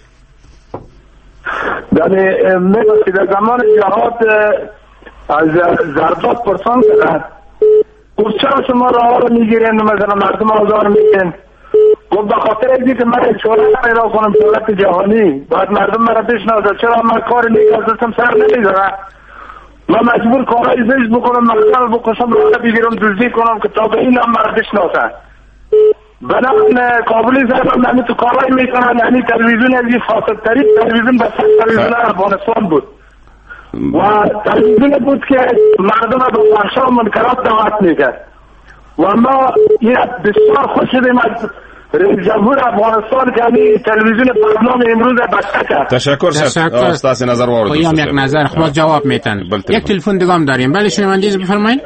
یعنی میگم در زمان جهاد از ضربات پرسان کرد چرا شما راه رو میگیرین مثلا مردم آزار میدین؟ گفت به خاطر اینکه که من شورای پیدا کنم دولت جهانی باید مردم مرا بشناسن. چرا من کار نیازم سر نمیذارم؟ من مجبور کارهای زشت بکنم، مقدر بکشم، راه بگیرم، دزدی کنم که تا به این هم مرا بشناسن. بنابراین کابلی زدم یعنی تو کارهای میکنن، یعنی تلویزیون از این فاسدترین تلویزیون به تلویزیون افغانستان بود و تلویزیون بود که مردم به فحشا و منکرات دعوت میکرد و ما بسیار خوش شدیم از رئیس جمهور افغانستان که یعنی تلویزیون برنامه امروز بسته کرد. تشکر صاحب. استاد نظر وارد خواهیم یک نظر خود جواب میتن. یک تلفن دیگه هم داریم. بله شنوندگی بفرمایید.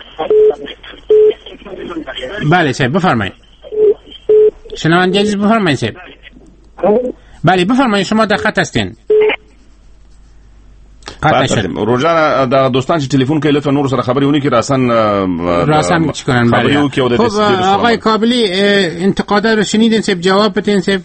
بله صاحب بفرمایید. شنوندگی بفرمایید صاحب. بله بفرمایید شما در خط هستین. روزانه د دوستان چې ټلیفون کوي لطفا نور سره خبرې ونی کې راسن راسن چیکارن. بله خب آقای کابلی انتقادات رو شنیدین صاحب، جواب بدین صاحب.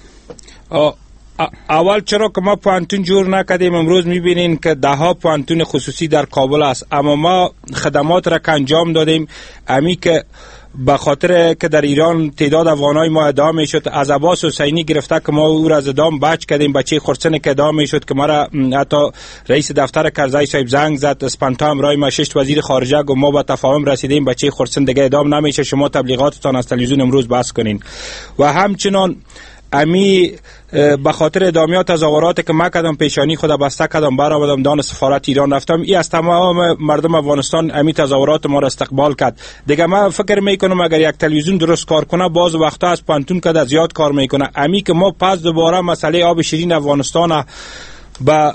اول چرا که ما پوانتون جور نکردیم، امروز میبینین که ده ها پوانتون خصوصی در کابل است، اما ما خدمات را که انجام دادیم امی که به خاطر که در ایران تعداد افغانای ما اعدام میشد، از عباس حسینی گرفته که ما او را از اعدام بچ کردیم، بچه خرسن که اعدام میشد که ما را حتی رئیس دفتر کرزی صاحب زنگ زد، اسپانتا همراه ما شش وزیر خارجه گفت ما با تفاهم رسیدیم بچه خرسن دیگه اعدام نمیشه، شما تبلیغاتتان از تلویزیون امروز بس کنین. و همچنان امی به خاطر ادامیات تظاهرات که ما کردم پیشانی خدا بسته کردم برآمدم دان سفارت ایران رفتم، ای از تمام مردم افغانستان امی تظاهرات ما را استقبال کرد. دیگه من فکر میکنم اگر یک تلویزیون درست کار کنه باز وقتا از پانتون کده زیاد کار میکنه. امی که ما پس دوباره مسئله آب شیرین افغانستان با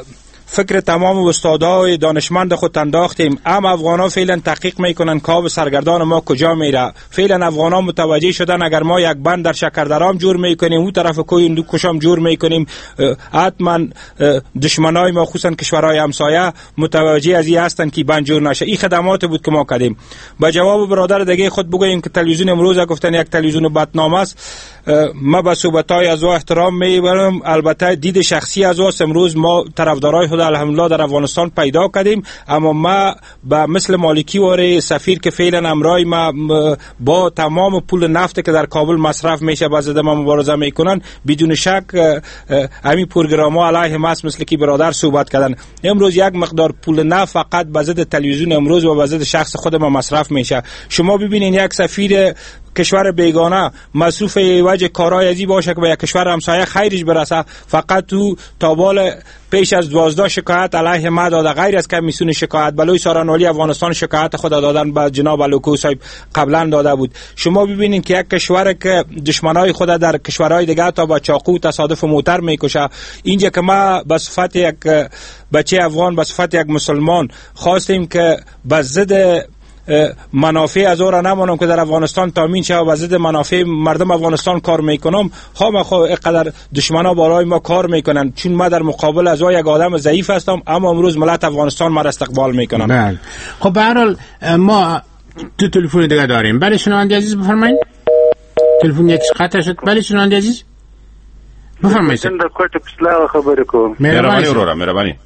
فکر تمام استادای دانشمند خود انداختیم. هم افغانا فعلا تحقیق میکنن کاو سرگردان ما کجا میره. فعلا افغانا متوجه شدن اگر ما یک بند در شکردرام جور میکنیم، اون طرف کوی هندوکش هم جور میکنیم، حتما دشمنای ما خصوصا کشورهای همسایه متوجه از این هستن که بند جور نشه. این خدمات بود که ما کردیم. با جواب برادر دیگه خود بگویم که تلویزیون امروز گفتن یک تلویزیون بدنام است. ما به صحبت‌های از او احترام میبرم، البته دید شخصی از اوست. امروز ما طرفدارای خود الحمدلله در افغانستان پیدا کردیم، اما ما به مثل مالکی واره سفیر که فعلا امرای ما با تمام پول نفت که در کابل مصرف میشه با ضد ما مبارزه میکنن، بدون شک همین پروگرام‌ها علیه ما مثل که برادر صحبت کردن. امروز یک مقدار پول نفت فقط به ضد تلویزیون امروز و به ضد شخص خود ما مصرف میشه. شما ببینید یک سفیر کشور بیگانه مصروف وجه کارهای ازی باشه که به یک کشور همسایه خیرش برسه، فقط تو تابال پیش از دوازده شکایت علیه ما داده، غیر از کمیسیون شکایت بلوی سارانوالی افغانستان شکایت خود دادن به جناب الوکو صاحب قبلا داده بود. شما ببینید که یک کشور که دشمنای خود در کشورهای دیگه تا با چاقو تصادف موتر میکشه، اینجا که ما به صفت یک بچه افغان، به صفت یک مسلمان خواستیم که به ضد منافع از او را نمانم که در افغانستان تامین شه و به ضد منافع مردم افغانستان کار میکنم، خواهم خواهم اینقدر دشمنا بالای ما کار میکنن، چون ما در مقابل از او یک آدم ضعیف هستم، اما امروز ملت افغانستان ما را استقبال میکنن. بله. خب به هر حال ما تو تلفن دیگه داریم. بله شنونده عزیز بفرمایید. تلفن یکیش قطع شد. بله شنونده عزیز بفرمایید. څنګه کوټه پسلا خبرې کوم. مهرباني وروره مهرباني.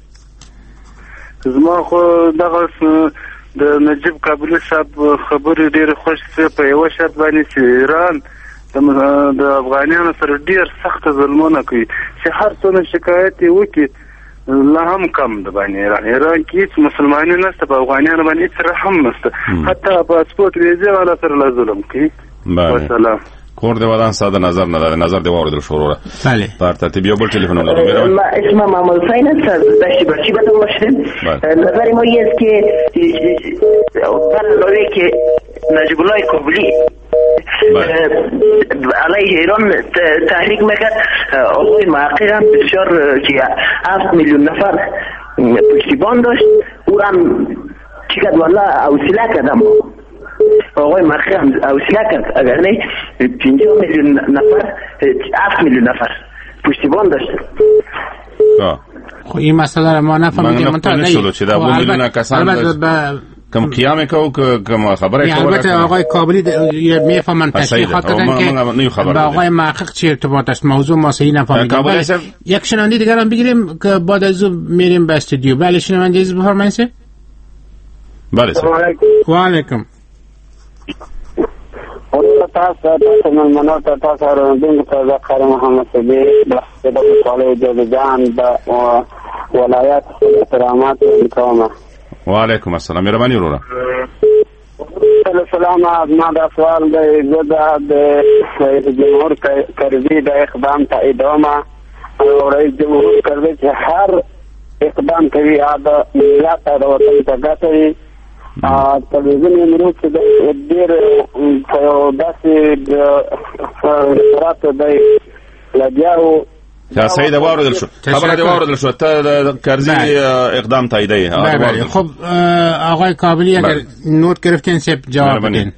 زما خو دغه د نجیب کابلی صاحب خبرې ډېرې خوښ شوې په یوه شرط باندې چې ایران د افغانانو سره ډېر سخته ظلمونه کوي، چې هر څونه شکایت یې وکړي لا هم کم ده باندې ایران ایران کې هېڅ مسلماني نشته، په افغانانو باندې هېڅ رحم نشته، حتی پاسپورټ ویزې والا سره لا ظلم کوي. وسلام. کور دی ودان ساده نظر نداره، نظر دی واردل شروع. بله. بر ترتیب یو بل تلفن رو میرم. ما اسمم معمول فاین است از دشتی بچی بدون باشیم. نظر ما این است که برای که نجیب الله کابلی علیه ایران تحریک میکرد، آقای محقق هم بسیار که هفت میلیون نفر پشتیبان داشت، او هم چقدر والله حوصله کردم، آقای محقق هم حوصله کرد، اگر نه پنجاه میلیون نفر هفت میلیون نفر پشتیبان داشت. خب این مسئله را ما نفهمیدیم. من نشلو چه دا بو میلیون کسان کم قیام کو کم خبره کو. البته آقای کابلی میفهمن تشریحات دادن که با آقای محقق چه ارتباط است، موضوع ما صحیح نفهمیدیم. یک شنونده دیگر هم بگیریم که بعد از اون میریم به استودیو. بله شنونده عزیز بفرمایید. بله و علیکم. تاسو تاسو من منو تاسو سره دغه په ځخره محمد صدیق د کالج جوزجان د ولایت احترامات کومه. وعلیکم السلام مهرباني وروره. سلام ما دا سوال دی زده د رئیس جمهور کرزی د اقدام ته ادامه او رئیس جمهور کرزی چې هر اقدام کوي دا ملت د وطن ته ګټي. تلویزیون امروز چې ډېر په یو داسې سرعت دی لګیا و. سعید واردل شو خبره دی واردل شو ته کرزی اقدام تاییدی. بله خب آقای کابلی اگر نوت گرفتین سب جواب بدین.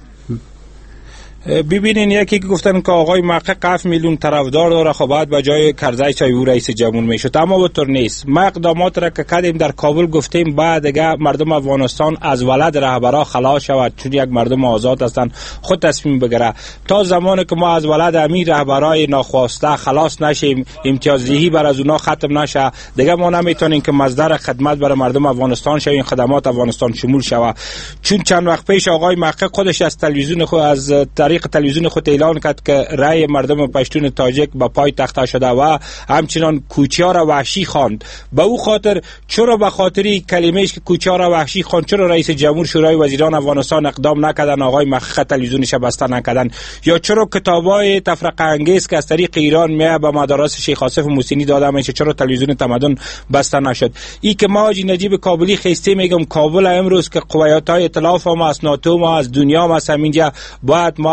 ببینین یکی که گفتن که آقای محقق هفت میلیون طرفدار داره، خب بعد به جای کرزی چای او رئیس جمهور میشد، اما به طور نیست. ما اقدامات را که کردیم در کابل گفتیم بعد دیگه مردم افغانستان از ولد رهبرا خلاص شود، چون یک مردم آزاد هستند خود تصمیم بگیره. تا زمانی که ما از ولد امیر رهبرای ناخواسته خلاص نشیم، امتیازدهی بر از اونا ختم نشه، دیگه ما نمیتونیم که مصدر خدمت برای مردم افغانستان شویم، خدمات افغانستان شمول شود. چون چند وقت پیش آقای محقق خودش از تلویزیون خود از طریق تلویزیون خود اعلان کرد که رأی مردم پشتون تاجیک به پای تخته شده و همچنان کوچیا را وحشی خواند. به او خاطر چرا به خاطری کلمه‌اش که کوچیا را وحشی خواند چرا رئیس جمهور شورای وزیران افغانستان اقدام نکردن، آقای محقق تلویزیونش بسته نکردن؟ یا چرا کتابای تفرقه انگیز که از طریق ایران میه به مدارس شیخ آصف موسینی داده میشه چرا تلویزیون تمدن بسته نشد؟ ای که ما حاجی نجیب کابلی خسته میگم کابل امروز که قویت‌های ائتلاف ما از ناتو ما از دنیا ما همینجا باید ما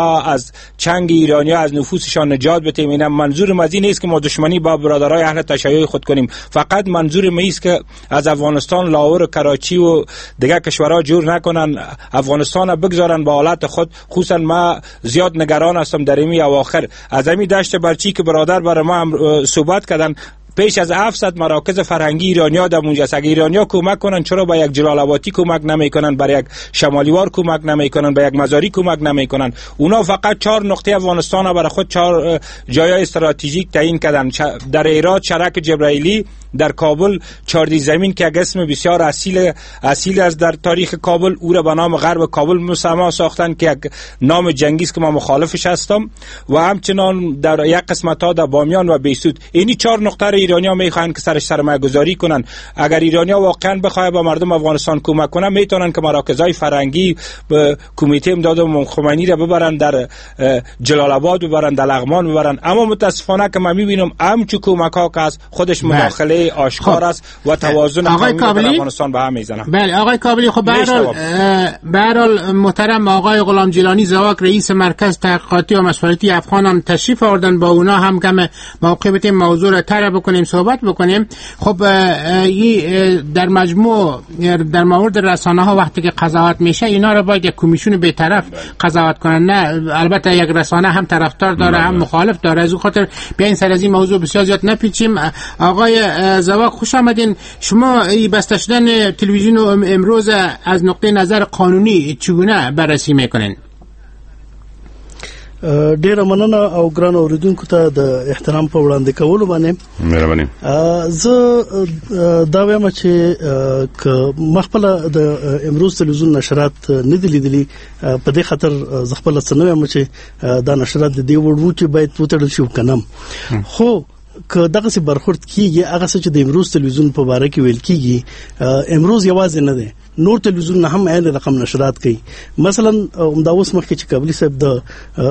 ما از چنگ ایرانیا از نفوسشان نجات بدیم. اینا منظور ما نیست که ما دشمنی با برادرای اهل تشیع خود کنیم، فقط منظور ما است که از افغانستان لاهور و کراچی و دیگه کشورها جور نکنن، افغانستان بگذارن با حالت خود. خصوصا ما زیاد نگران هستم در این اواخر از همین دشت برچی که برادر برای ما هم صحبت کردن، پیش از هفتصد مراکز فرهنگی ایرانیا در اونجا است. اگه ایرانیا کمک کنن چرا با یک جلال آبادی کمک نمیکنن، برای یک شمالیوار کمک نمیکنن، با یک مزاری کمک نمیکنن؟ اونا فقط چهار نقطه افغانستان برای خود چهار جای استراتژیک تعیین کردن، در هرات شرک جبرائیلی، در کابل چاردی زمین که یک اسم بسیار اصیل اصیل است در تاریخ کابل، او را به نام غرب کابل مسما ساختن که یک نام جنگی است که ما مخالفش هستم، و همچنان در یک قسمت ها در بامیان و بیسود. اینی چهار نقطه ایرانیا میخوان که سرش سرمایه گذاری کنن. اگر ایرانیا واقعا بخواد با مردم افغانستان کمک کنن، میتونن که مراکزهای فرهنگی به کمیته امداد امام خمینی را ببرن در جلال آباد، ببرن در لغمان، ببرن. اما متاسفانه که من میبینم همچو کمک ها که از خودش مداخله آشکار است و توازن قومی افغانستان به هم میزنه. بله آقای کابلی، خب به هر حال محترم آقای غلام جیلانی زواک رئیس مرکز تحقیقاتی و مشورتی افغان هم تشریف آوردن، با اونا هم کم موقعیت موضوع را طرح بکنیم، صحبت بکنیم. خب در مجموع در مورد رسانه ها وقتی که قضاوت میشه، اینا را باید یک کمیسیون بی‌طرف قضاوت کنن، نه البته یک رسانه هم طرفدار داره هم مخالف داره. از اون خاطر بیاین سر از این موضوع بسیار زیاد نپیچیم. آقای زواک خوش آمدین. شما بسته شدن تلویزیون امروز از نقطه نظر قانونی چگونه بررسی میکنین؟ ډیره مننه او ګران اوریدونکو ته د احترام په وړاندې کولو باندې مهرباني. زه دا وایم چې ک مخبل د امروز تلویزیون نشرات نه دي لیدلي، په دې خاطر زه خپل څه نه وایم چې دا نشرات د دې وړو چې باید وتړل شي کنم. خو که دغه څه برخورد کیږي، هغه څه چې د امروز تلویزیون په باره کې ویل کیږي، امروز یوازې نه ده، نور تلویزیون هم عین رقم نشرات کوي. مثلا همدا اوس مخکې چې قبلی صاحب د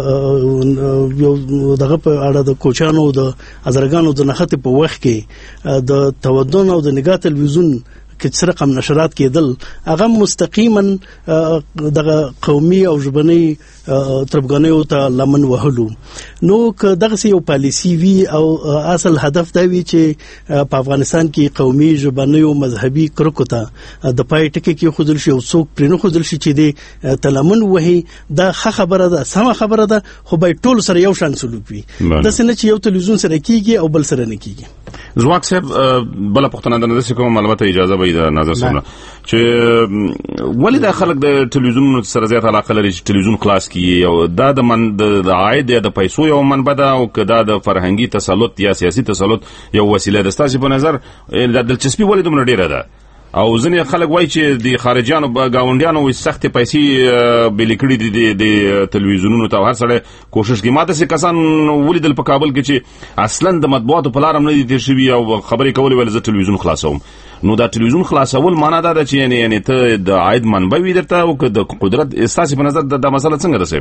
یو دغه په اړه د کوچانو د ازرګانو د نخښت په وخت کې د تودون او د نگاه تلویزیون کې څه رقم نشرات کېدل، هغه مستقیما دغه قومي او ژبني تربګنیو ته لمن وهلو. نو که دغه یو پالیسی وی او اصل هدف دا وی چې په افغانستان کې قومي ژبني او مذهبي کرکو ته د پای ټکی کې خودل شي او څوک پرې خودل شي چې د تلمن وهي، دا خبره ده، سم خبره ده، خو به ټول سره یو شان سلوک وي. د سینه چې یو تلویزیون سره کیږي او بل سره نه کیږي. زواک صاحب بل پښتنه د نس کوم معلومات اجازه به د نظر سره چې ولې د خلک د تلویزیون سره زیات علاقه لري چې تلویزیون خلاص کی، او دا د من د عاید د پیسو یو منبع ده، او کدا د فرهنګي تسلط یا سیاسي تسلط یو وسیله ده. ستاسو په نظر د دلچسپي ولې دومره ډیره ده؟ او ځنې خلک وایي چې د خارجيانو گاونډیانو سخت پیسې بل کړي دي د تلویزیونونو ته، هر سره کوشش کوي. ماته څه کسان ولیدل په کابل کې چې اصلا د مطبوعاتو په لار هم نه دي تیر شوي او خبرې کولې ول زه تلویزیون خلاصوم. نو دا تلویزیون خلاصول معنا دا ده چې یعنی یعنی ته د عاید منبع وي درته، او که د قدرت استاسي په نظر د مسله څنګه ده صاحب؟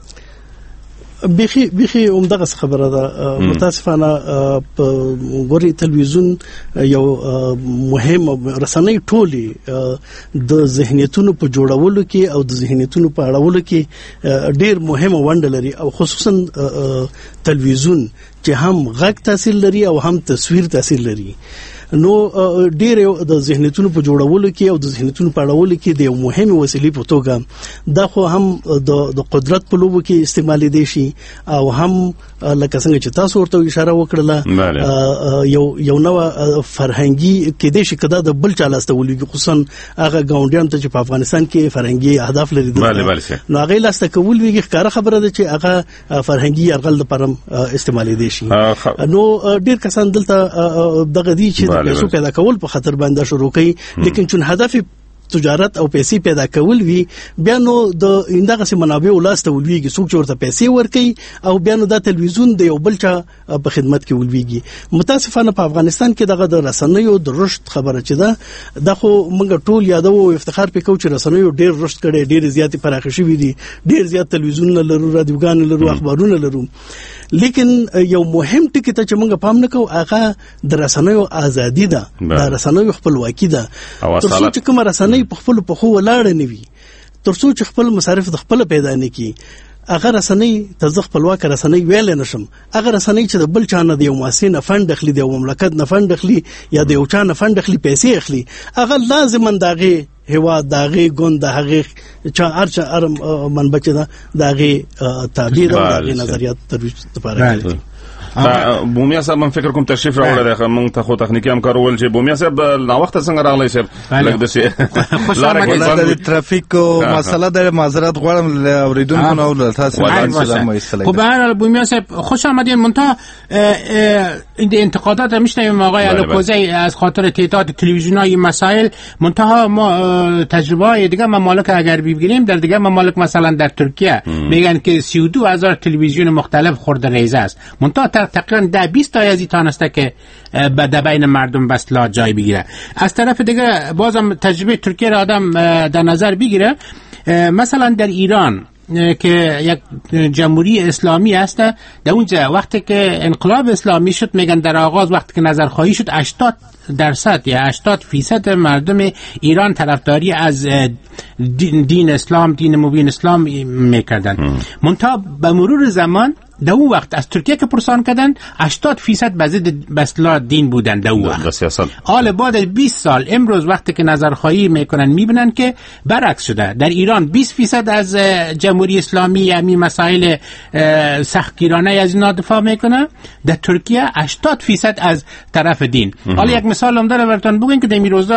بخي بخي عمدغه خبره ده. متاسفانه ګوري تلویزیون یو مهم رسنۍ ټولي د ذهنیتونو په جوړولو کې او د ذهنیتونو په اړولو کې ډیر مهمه ونډه لري، او خصوصا تلویزیون چې هم غږ تاثیر لري او هم تصویر تاثیر لري. نو ډیر د ذهنیتونو په جوړولو کې او د ذهنیتونو په اړولو کې د یو مهمه وسیلې په توګه دا خو هم د قدرت په لوبو کې استعمال دي شي، او هم لکه څنګه چې تاسو ورته اشاره وکړه یو یو نو فرهنګي کې دي شي کدا د بل چا لاسته ولګي، خصوصا هغه ګاونډیان ته چې په افغانستان کې فرهنګي اهداف لري. نو هغه لاسته کول ویږي ښکاره خبره ده چې هغه فرهنګي ارغل د پرم استعمال دي شي. نو ډیر کسان دلته دغه دي چې پیسو پیدا کول په خطر باندې شروع کوي، لیکن چون هدف تجارت او پیسې پیدا کول وی، بیا نو د اندغه سي منابع ولاسته ولويږي، څوک چې ورته پیسې ورکي او بیا نو د تلویزیون د یو بل چا په خدمت کې ولويږي. متاسفانه په افغانستان کې دغه د رسنیو د رشد خبره چې ده، د خو موږ ټول یادو او افتخار پکو چې رسنیو ډیر رشد کړي، ډیر زیات پراخ شوي دي، ډیر زیات تلویزیون لرو، رادیوګان لرو، اخبارونه لرو. لیکن یو مهم ټکی ته چې موږ پام نکو هغه د رسنیو ازادي ده، د رسنیو خپلواکي ده. ترڅو چې کوم رسنۍ په خپل په خو ولاړ نه وي، ترڅو چې خپل مصارف د خپل پیدا نه کی، هغه رسنۍ ته زه خپلواک رسنۍ ویل نشم. هغه رسنۍ چې د بل چا نه د یو مؤسسې نه فند اخلي، د یو مملکت نه فند اخلي یا د یو چا نه فند اخلي، پیسې اخلي، هغه لازما دغه هوا دغه ګوند دغه چا ارچا ارم منبع ده دغه تعبیر دغه نظریات ترویج لپاره کوي. بومیا صاحب من فکر کوم تشریف راوړل دی، موږ ته خو تخنیکی همکار ول چې بومیا صاحب نا وخت څنګه راغلی صاحب لږ د شي لاره کې د ترافیک او مسله د معذرت غواړم اوریدونکو نو ول تاسو باندې خب به هر حال بومیا صاحب خوش آمدین. منتها این انتقادات میشنویم آقای الوکوزی از خاطر تعداد تلویزیون‌های مسائل، منتها ما تجربه دیگه ممالک اگر بگیریم در دیگه ممالک مثلا در ترکیه میگن که سی و دو هزار تلویزیون مختلف خورده ریزه است، منتها تقریبا ده بیست تا از این تانسته که به بین مردم به اصطلاح جای بگیره. از طرف دیگه بازم تجربه ترکیه را آدم در نظر بگیره، مثلا در ایران که یک جمهوری اسلامی است، در اونجا وقتی که انقلاب اسلامی شد میگن در آغاز وقتی که نظرخواهی شد هشتاد درصد یا هشتاد فیصد مردم ایران طرفداری از دین, دین اسلام، دین مبین اسلام میکردن. منتها به مرور زمان در اون وقت از ترکیه که پرسان کردن هشتاد فیصد به ضد اصطلاح دین بودن در اون وقت. حال بعد از بیست سال امروز وقتی که نظرخواهی میکنن میبینن که برعکس شده. در ایران بیست فیصد از جمهوری اسلامی همین مسائل سختگیرانه از اینا دفاع میکنه، در ترکیه هشتاد فیصد از طرف دین. حالا یک مثال هم داره براتون بگم که در این روزا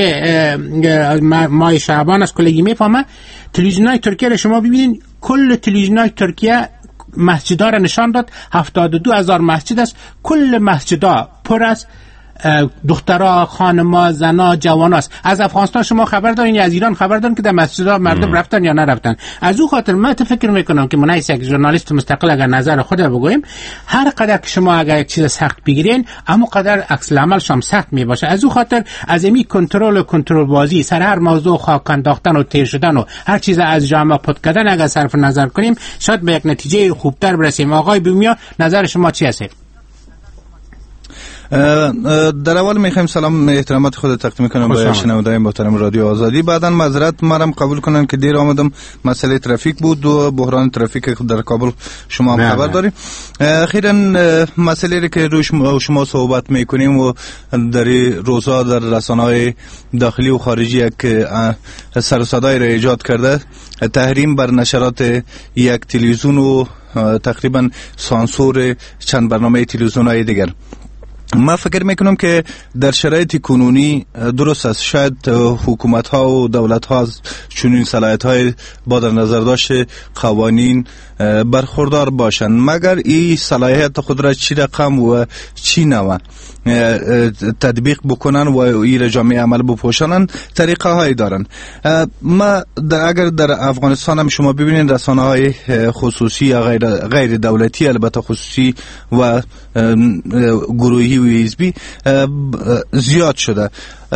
مسئله ماه شعبان از کلگی میفهمه. تلویزیون‌های ترکیه رو شما ببینید، کل تلویزیون‌های ترکیه مسجدها را نشان داد، هفتاد و دو هزار مسجد است، کل مسجدها پر است دخترها، خانما، زنا، جوان است. از افغانستان شما خبر دارین یا از ایران خبر دارین که در مسجدها مردم رفتن یا نرفتن؟ از او خاطر من فکر میکنم که من یک ژورنالیست مستقل اگر نظر خود بگویم، هر قدر که شما اگر یک چیز سخت بگیرین اما قدر عکس العملش هم سخت می باشه. از او خاطر از امی کنترل و کنترل بازی سر هر موضوع خاک انداختن و تیر شدن و هر چیز از جامعه پد کردن اگر صرف نظر کنیم شاید به یک نتیجه خوبتر برسیم. آقای بومیا نظر شما چی است؟ در اول میخوایم سلام احترامات خود تقدیم کنم به شنوندگان محترم رادیو آزادی. بعداً معذرت مرم قبول کنن که دیر آمدم، مسئله ترافیک بود و بحران ترافیک در کابل شما هم خبر داریم. اخیراً مسئله که روش شما صحبت میکنیم و در روزها در رسانه‌های داخلی و خارجی یک سر و صدای را ایجاد کرده، تحریم بر نشرات یک تلویزیون و تقریباً سانسور چند برنامه تلویزیون‌های دیگر. ما فکر میکنم که در شرایط کنونی درست است، شاید حکومت ها و دولت ها از چنین صلاحیت های با در نظر داشت قوانین برخوردار باشند، مگر این صلاحیت خود را چی رقم و چی نوع تطبیق بکنن و این جامعه عمل بپوشانن طریقه هایی دارن. ما در اگر در افغانستان هم شما ببینید رسانه های خصوصی یا غیر, غیر دولتی، البته خصوصی و گروهی و حزبی زیاد شده.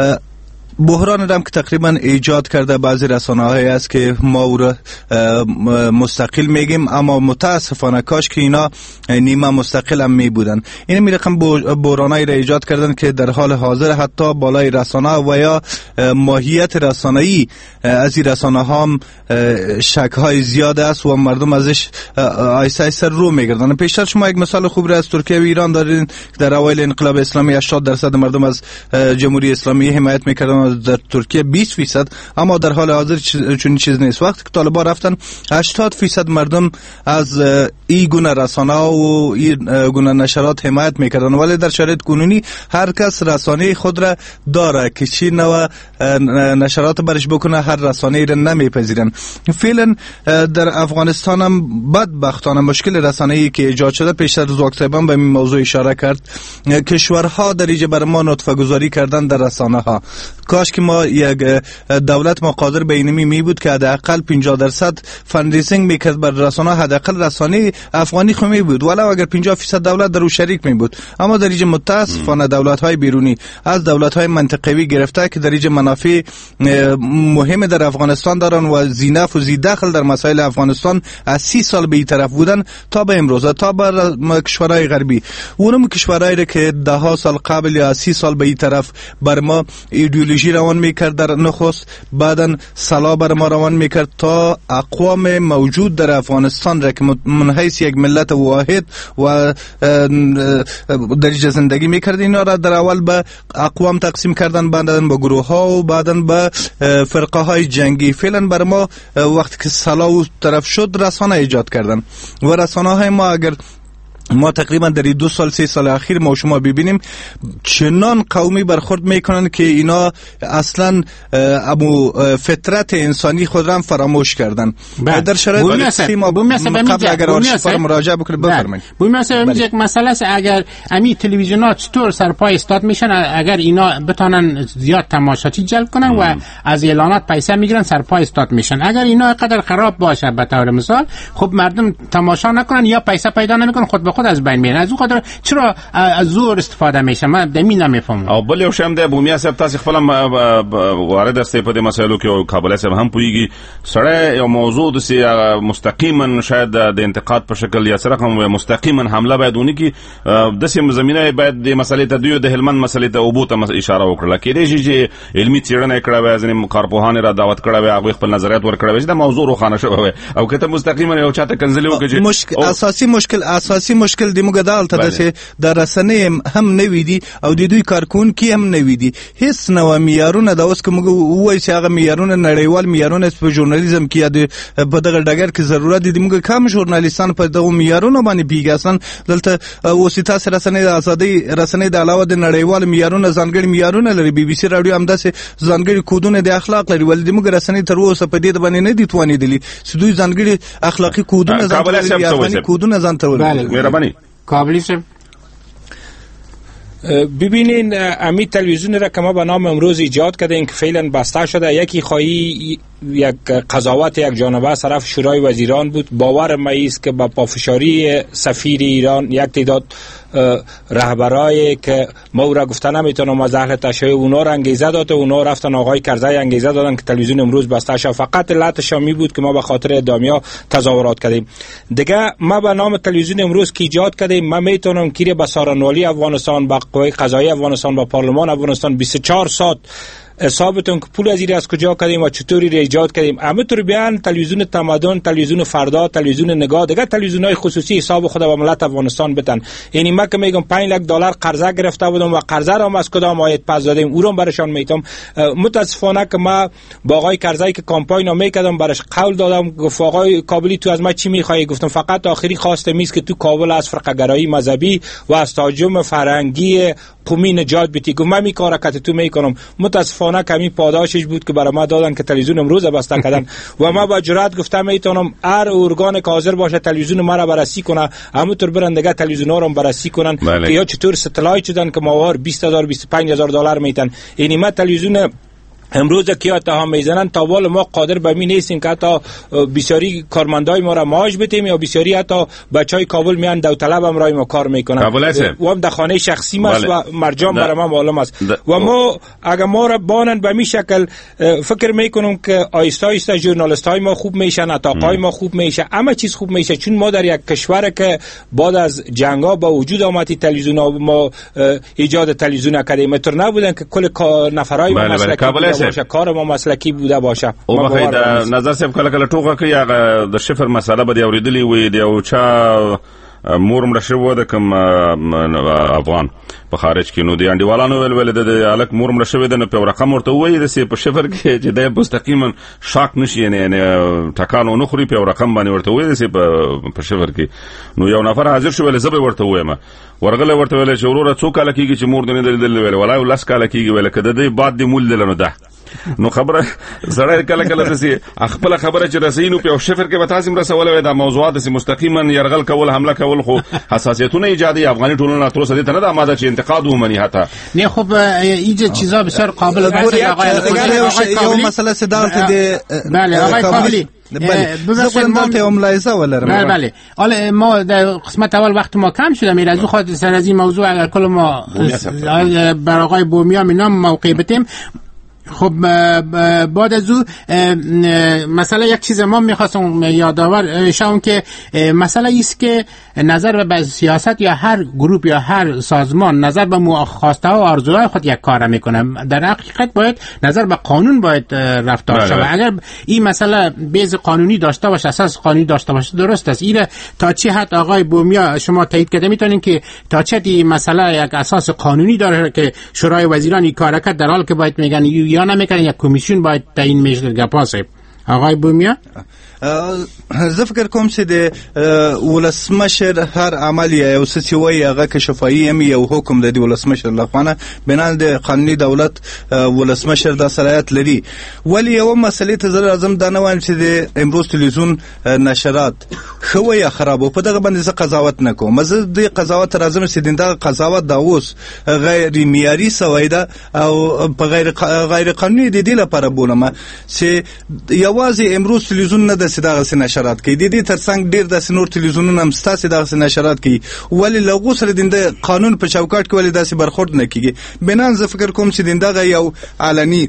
بحران هم که تقریبا ایجاد کرده بعضی رسانه‌هایی است که ما او را مستقل میگیم، اما متاسفانه کاش که اینا نیمه مستقل هم می بودن. این می رقم بحرانایی را ایجاد کردن که در حال حاضر حتی بالای رسانه و یا ماهیت رسانه‌ای از این رسانه ها هم شک های زیاد است و مردم ازش آیسته آیسته رو میگردن. پیشتر شما یک مثال خوب را از ترکیه و ایران دارین. در اوایل انقلاب اسلامی هشتاد درصد مردم از جمهوری اسلامی حمایت میکردن، در ترکیه بیست فیصد، اما در حال حاضر چون چیز نیست. وقتی که طالبان رفتن هشتاد فیصد مردم از این گونه رسانه و این گونه نشرات حمایت میکردن، ولی در شرایط کنونی هر کس رسانه خود را داره که چی نوع نشرات برش بکنه، هر رسانه را نمیپذیرن. فعلا در افغانستان هم بدبختانه مشکل رسانه‌ای که ایجاد شده، پیشتر زاک صاحبان به این موضوع اشاره کرد، کشورها در اینجا بر ما نطفه گذاری کردن در رسانه ها. کاش که ما یک دولت ما قادر به اینمی می بود که حداقل پنجاه درصد فندریزینگ میکرد بر رسانه، حداقل رسانه افغانی خو می بود، ولو اگر پنجاه درصد دولت در او شریک می بود. اما در اینجا متاسفانه دولت های بیرونی از دولت های منطقوی گرفته که در اینجا منافع مهم در افغانستان دارن و زینف و زی دخل در مسائل افغانستان از سی سال به این طرف بودن تا به امروز، تا بر کشورهای غربی. اونم کشورهایی که ده ها سال قبل یا سی سال به این طرف بر ما ایدئولوژی بوژی روان میکرد در نخست، بعدا سلا بر ما روان میکرد تا اقوام موجود در افغانستان را که من حیث یک ملت واحد و درجه زندگی میکرد اینا را در اول به اقوام تقسیم کردن، بعدا به گروه ها و بعدا به فرقه های جنگی. فعلا بر ما وقتی که سلا و طرف شد رسانه ایجاد کردن و رسانه های ما اگر ما تقریبا در دو سال سه سال اخیر ما شما ببینیم چنان قومی برخورد میکنن که اینا اصلا ابو فطرت انسانی خود را فراموش کردن. در شرایط سیما قبل اگر آرشیف مراجعه بکنید بفرمایید. ببین مثلا یک مسئله است، اگر امی تلویزیونات چطور سرپای استاد میشن اگر اینا بتونن زیاد تماشاچی جلب کنن ام. و از اعلانات پیسه میگیرن سرپای استاد میشن. اگر اینا قدر خراب باشه به طور مثال خب مردم تماشا نکنن یا پیسه پیدا نمیکنن، خود به خود از بین میرن. از اون خاطر چرا از زور استفاده میشه من دمی نمیفهمم. او بل یو شم ده بومیا صاحب تاسو خپل وارد است په دې مسایلو کې او کابل صاحب هم پویږي سره یو موضوع د سی مستقیما شاید د انتقاد په شکل یا سره کوم مستقیما حمله باید کی د سیم زمينه باید د مسلې ته دوی د هلمند مسلې ته او بوته اشاره وکړه کېږي چې علمي څېړنه کړه وای ځنې کارپوهان را دعوت کړه وای هغه خپل نظریات ورکړه وای دا موضوع روخانه شوی او کته مستقیما یو چاته کنځلې وکړي. مشکل اساسي مشکل اساسي مشکل د موږ دالته د د رسنۍ هم نوې دي او د دوی کارکون کې هم نوې دي. هیڅ نو معیارونه د اوس کوم وای چې هغه معیارونه نړیوال معیارونه په ژورنالیزم کې د په دغه ډګر کې ضرورت دي. موږ کم ژورنالیستان په دغه معیارونه باندې پیګاسن دلته وسیتا سره رسنۍ د ازادي رسنۍ د علاوه د نړیوال معیارونه ځانګړي معیارونه لري. بي بي سي رادیو هم داسې ځانګړي کودونه د اخلاق لري ولې موږ رسنۍ تر اوسه په دې باندې نه دي توانېدلې چې دوی ځانګړي اخلاقی کودونه ځانګړي کودونه ځان ته ولري. مهرباني کابلی صاحب ببینین امی تلویزیون را که ما به نام امروز ایجاد کردیم که فعلا بسته شده، یکی خواهی یک قضاوت یک جانبه از طرف شورای وزیران بود. باور ما است که با پافشاری سفیر ایران یک تعداد رهبرای که ما او را گفته نمیتونم از اهل تشیع اونا را انگیزه داده، اونا رفتن آقای کرزی انگیزه دادن که تلویزیون امروز بسته شد. فقط علت شامی بود که ما به خاطر ادامیا تظاهرات کردیم. دیگه ما به نام تلویزیون امروز که ایجاد کردیم ما میتونم که به سارنوالی افغانستان، با قوه قضاییه افغانستان، با پارلمان افغانستان بیست و چهار ساعت حسابتون که پول ازیر از کجا کردیم و چطوری را ایجاد کردیم. همینطور بیان تلویزیون تمدن، تلویزیون فردا، تلویزیون نگاه، دیگه تلویزیونای خصوصی حساب خود و ملت افغانستان بتن. یعنی ما که میگم پنج لک دلار قرضه گرفته بودم و قرضه را از کدام آیت پس دادیم او را برشان میتم. متاسفانه که ما با آقای کرزی که کمپاین میکردم برش قول دادم، گفت آقای کابلی تو از ما چی میخوای؟ گفتم فقط آخری خواسته میست که تو کابل از فرقه گرایی مذهبی و از تهاجم فرهنگی قومی نجات بدی. گفتم من می کارا که تو میکنم. متاسفانه کمی پاداشش بود که برای ما دادن که تلویزیون امروز بسته کردن و ما با جرأت گفتم میتونم هر ارگان که حاضر باشه تلویزیون ما را بررسی کنه، همونطور برن دیگه تلویزیون‌ها رو بررسی کنن بله. که یا چطور ستلایت شدن که ماوار بیست هزار بیست و پنج هزار دلار میتن. یعنی ما تلویزیون امروز که اتهام میزنن تا وال ما قادر به می نیستیم که حتی بسیاری کارمندای ما را معاش بدیم یا بسیاری حتی بچهای کابل میان داوطلب هم رای ما کار میکنن و هم در خانه شخصی ماست و مرجان برای ما معلوم است و ما اگر ما را بانن به می شکل فکر میکنم که آیسته آیسته ژورنالیست های ما خوب میشن، اتاقای ما خوب میشه، همه چیز خوب میشه. چون ما در یک کشور که بعد از جنگا با وجود آمدی تلویزیون ها ما ایجاد تلویزیون کردیم، تر نبودن که کل نفرای ما مسلکی باشه، کار ما مسلکی بوده باشه. او بخیر د نظر صاحب کله کله ټوګه کوي هغه د شفر مسله به دی اوریدلی وي دی او چا مور مړ شو د کوم افغان په خارج کې نو دی انډیوالانو ول ول د الک مور مړ شو د نه په رقم ورته وایي د سی په شفر کې چې د مستقیما شاک نشي نه ټکانو نه خوري په رقم باندې ورته وایي د سی په شفر کې نو یو نفر حاضر شو ول زبر ورته وایم ورغله ورته ول چې ورور څوک کله کېږي چې مور دنه دل ول ولای لاس کله کېږي ول کده د بعد د مول دلنو ده نو خبره زړه کله کله سي خپل خبره چې رسینو په شفر کې وتاسم رسول دا موضوعات سي مستقیما يرغل کول حمله کول خو حساسیتونه ایجادي افغاني ټولنه تر اوسه دې ته نه د اماده چې انتقاد ومني حتی نه خب ایجاد چیزا بسیار قابل یو مسئله صدالت دی بله آقای کابلی بذارید ما ته ملاحظه ولرم. بله بله حالا ما در قسمت اول وقت ما کم شده میره از اون خاطر سر از این موضوع اگر کل ما بر آقای بومیا مینا موقع بتیم خب بعد از او مثلا یک چیز ما میخواستم یادآور شوم که مثلا ایست که نظر به سیاست یا هر گروه یا هر سازمان نظر به خواسته ها و آرزوهای خود یک کار میکنه. در حقیقت باید نظر به قانون باید رفتار شود. اگر این مسئله بیز قانونی داشته باشه، اساس قانونی داشته باشه، درست است. این تا چه حد آقای بومیا شما تایید کرده میتونین که تا چه این مسئله یک اساس قانونی داره که شورای وزیران این کار کرد، در حال که باید میگن یا نمیکنن یک کمیسیون باید تعیین میشه گپاسه. آقای بومیا زه فکر کوم چې د ولسمشر هر عمل یا څه وایي هغه که شفاهي هم یو حکم د ولسمشر لخوا بنا د قانوني دولت ولسمشر د صلاحیت لري. ولی یو مسلې ته زه راځم دا نه وایم چې د امروز تلویزیون نشرات خو یا خرابو په دغه باندې زه قضاوت نه کوم. زه د قضاوت راځم چې دغه قضاوت دا اوس غیر معیاري سوی ده او په غیر غیر قانوني د دې لپاره بولم چې یوازې امروز تلویزیون نه د دغه نشرات کوي. د دې ترڅنګ ډیر د نور تلویزیونونو هم ستاسو دغه نشرات کوي، ولی لغو سره د قانون په چوکاټ کې ولی داسې برخورد نه کیږي. بنان زه فکر کوم چې دغه یو علني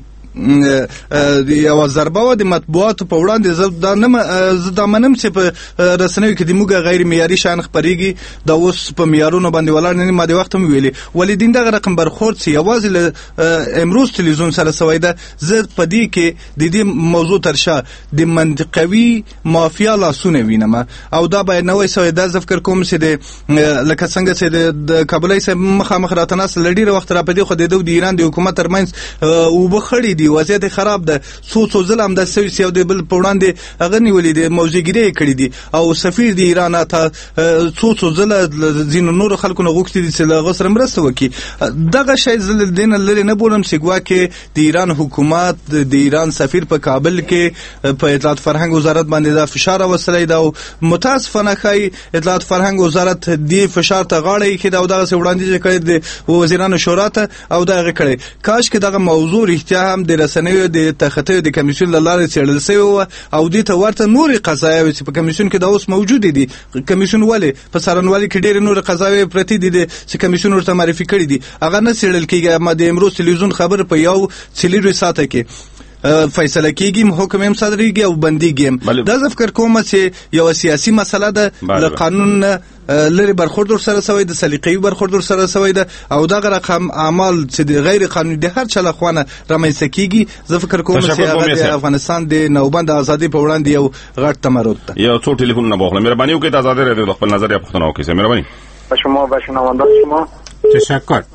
یو ضربه و د مطبوعاتو په وړاندې زه دا نه زه دا منم چې په رسنیو کې د موږ غیر معیاري شان خبرېږي دا اوس په معیارونو باندې ولاړ نه. ما د وخت هم ویلي ولی دغه رقم برخورد چې یوازې له امروز تلویزیون سره سوی ده. زه په دې کې د دې موضوع تر شا د منطقوي مافیا لاسونه وینم او دا باید نه وای سوی ده. زه فکر کوم چې د لکه څنګه چې د کابلای صاحب مخامخ راتناس لډیر وخت را پدې خو د ایران د حکومت ترمنځ او بخړی وضعیت خراب ده. څو څو ظلم د سوي سیو د بل په وړاندې هغه نیولې دي موضوعګری کړې دي او سفیر د ایران ته څو څو ځله زین نور خلکو نه غوښتي دي چې له سره مرسته وکړي. دغه شی زل دین لري نه بولم چې ګوا کې د ایران حکومت د ایران سفیر په کابل کې په اطلاعات فرهنګ وزارت باندې دا فشار وسلې دا او متاسفانه خای اطلاعات فرهنګ وزارت دی فشار ته غاړه کې دا او دغه وړاندې کړي د وزیرانو شورا ته او دغه کړي. کاش کې دغه موضوع احتیام د رسنیو د تخته د کمیسیون لاره څېړل شوی او د ته ورته نور قضایا چې په کمیسیون کې دا اوس موجود دي. کمیسیون ولی په سرنوالي کې ډېر نور قضایا پرتی دي چې کمیسیون ورته معرفي کړی دي هغه نه څېړل کېږي. ما د امروز تلویزیون خبر په یو څلور ساعته کې فیصله کیږي، حکم هم صادریږي او بنديږي. دا فکر کوم چې یو سیاسي مسله ده، له قانون لري برخورد سره سوی د سلیقې برخورد سره سوی ده او دا رقم اعمال چې غیر قانوني د هر چا خوانه رامنځته کیږي. زه فکر کوم چې د افغانستان د نوبند ازادي په وړاندې یو غټ تمرد ده. یو څو ټلیفون نه بوخله مهرباني وکړئ د ازادي رادیو خپل نظر یا پوښتنه وکړئ. مهرباني شما به شنونده شما تشکر.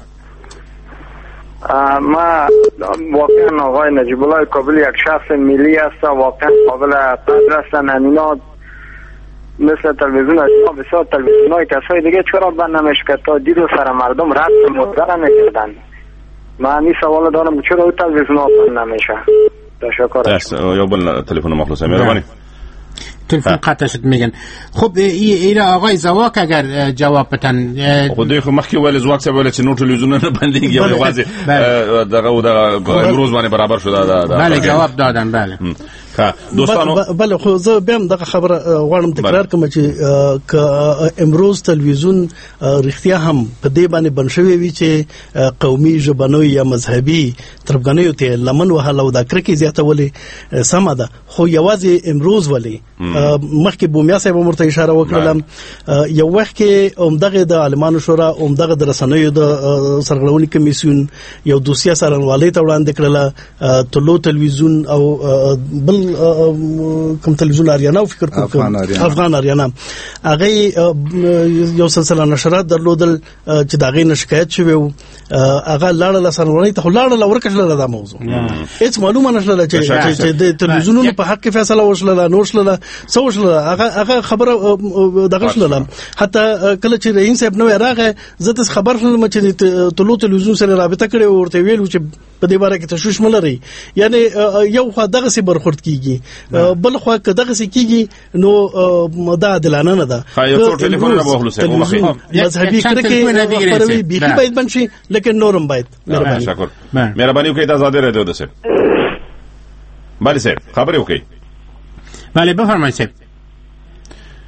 ما واقعا آقای نجیب الله کابل یک شخص ملی است، واقعا قابل قدر هستن. همینا مثل تلویزیون شما بسیار تلویزیون های کسای دیگه چرا بند نمیشه که تا دید و سر مردم ربط مدره نکردن؟ من این سوال دارم چرا او تلویزیون ها بند نمیشه؟ تشکر. یا بل تلفن مخلصه مهربانی تلفن قطع شد میگن. خب ایره آقای زواک اگر جواب بتن خب دیگه مخی ولی زواک سه ولی چه نور تلویزیون نه بندینگ یا واضح دقیقه و دقیقه امروز بانی برابر شده. بله جواب دادن. بله دوستانو بله خو زه بیا هم دغه خبره غواړم تکرار کوم چې ک امروز تلویزیون رښتیا هم په دې باندې بنشوي وی چې قومي ژبنوي یا مذهبي تربګنیو ته لمن وهله او د کرکې زیاتولې سم ده. خو یوازې امروز ولې مخکې بومیا صاحب مرته اشاره وکړم یو وخت کې اومدغه د عالمانو شورا اومدغه د رسنیو د سرغړونې کمیسیون یو دوسیه سرنوالۍ ته وړاندې کړله طلوع تلویزیون او بل کوم تلویزیون اریانا فکر کوم افغان اریانا هغه یو سلسله نشرات درلودل چې دا غي شکایت شوی هغه لاړه سرنوالۍ ته لاړه ورکړل دا موضوع هیڅ معلومه نشله چې د تلویزیونونو په حق فیصله وشله نو شله څو شله هغه هغه خبره دغه شله. حتی کله چې رئیس صاحب نو راغی زه ته خبر شوم چې طلوع تلویزیون سره رابطه کړې ورته ویل چې په دې باره کې تشویش ملري، یعنی یو خو دغه سي برخورد کیږي بل خو دغه سي کیږي نو دا عادلانه نه ده. یو څو ټلیفون نه بوخلوسه مذهبي کرکه پروي بيخي باید بنشي لیکن نورم باید. مهرباني شکر. مهرباني وکړئ د آزادۍ رادیو د سه بله سه خبرې وکړئ. بله بفرمایئ سه.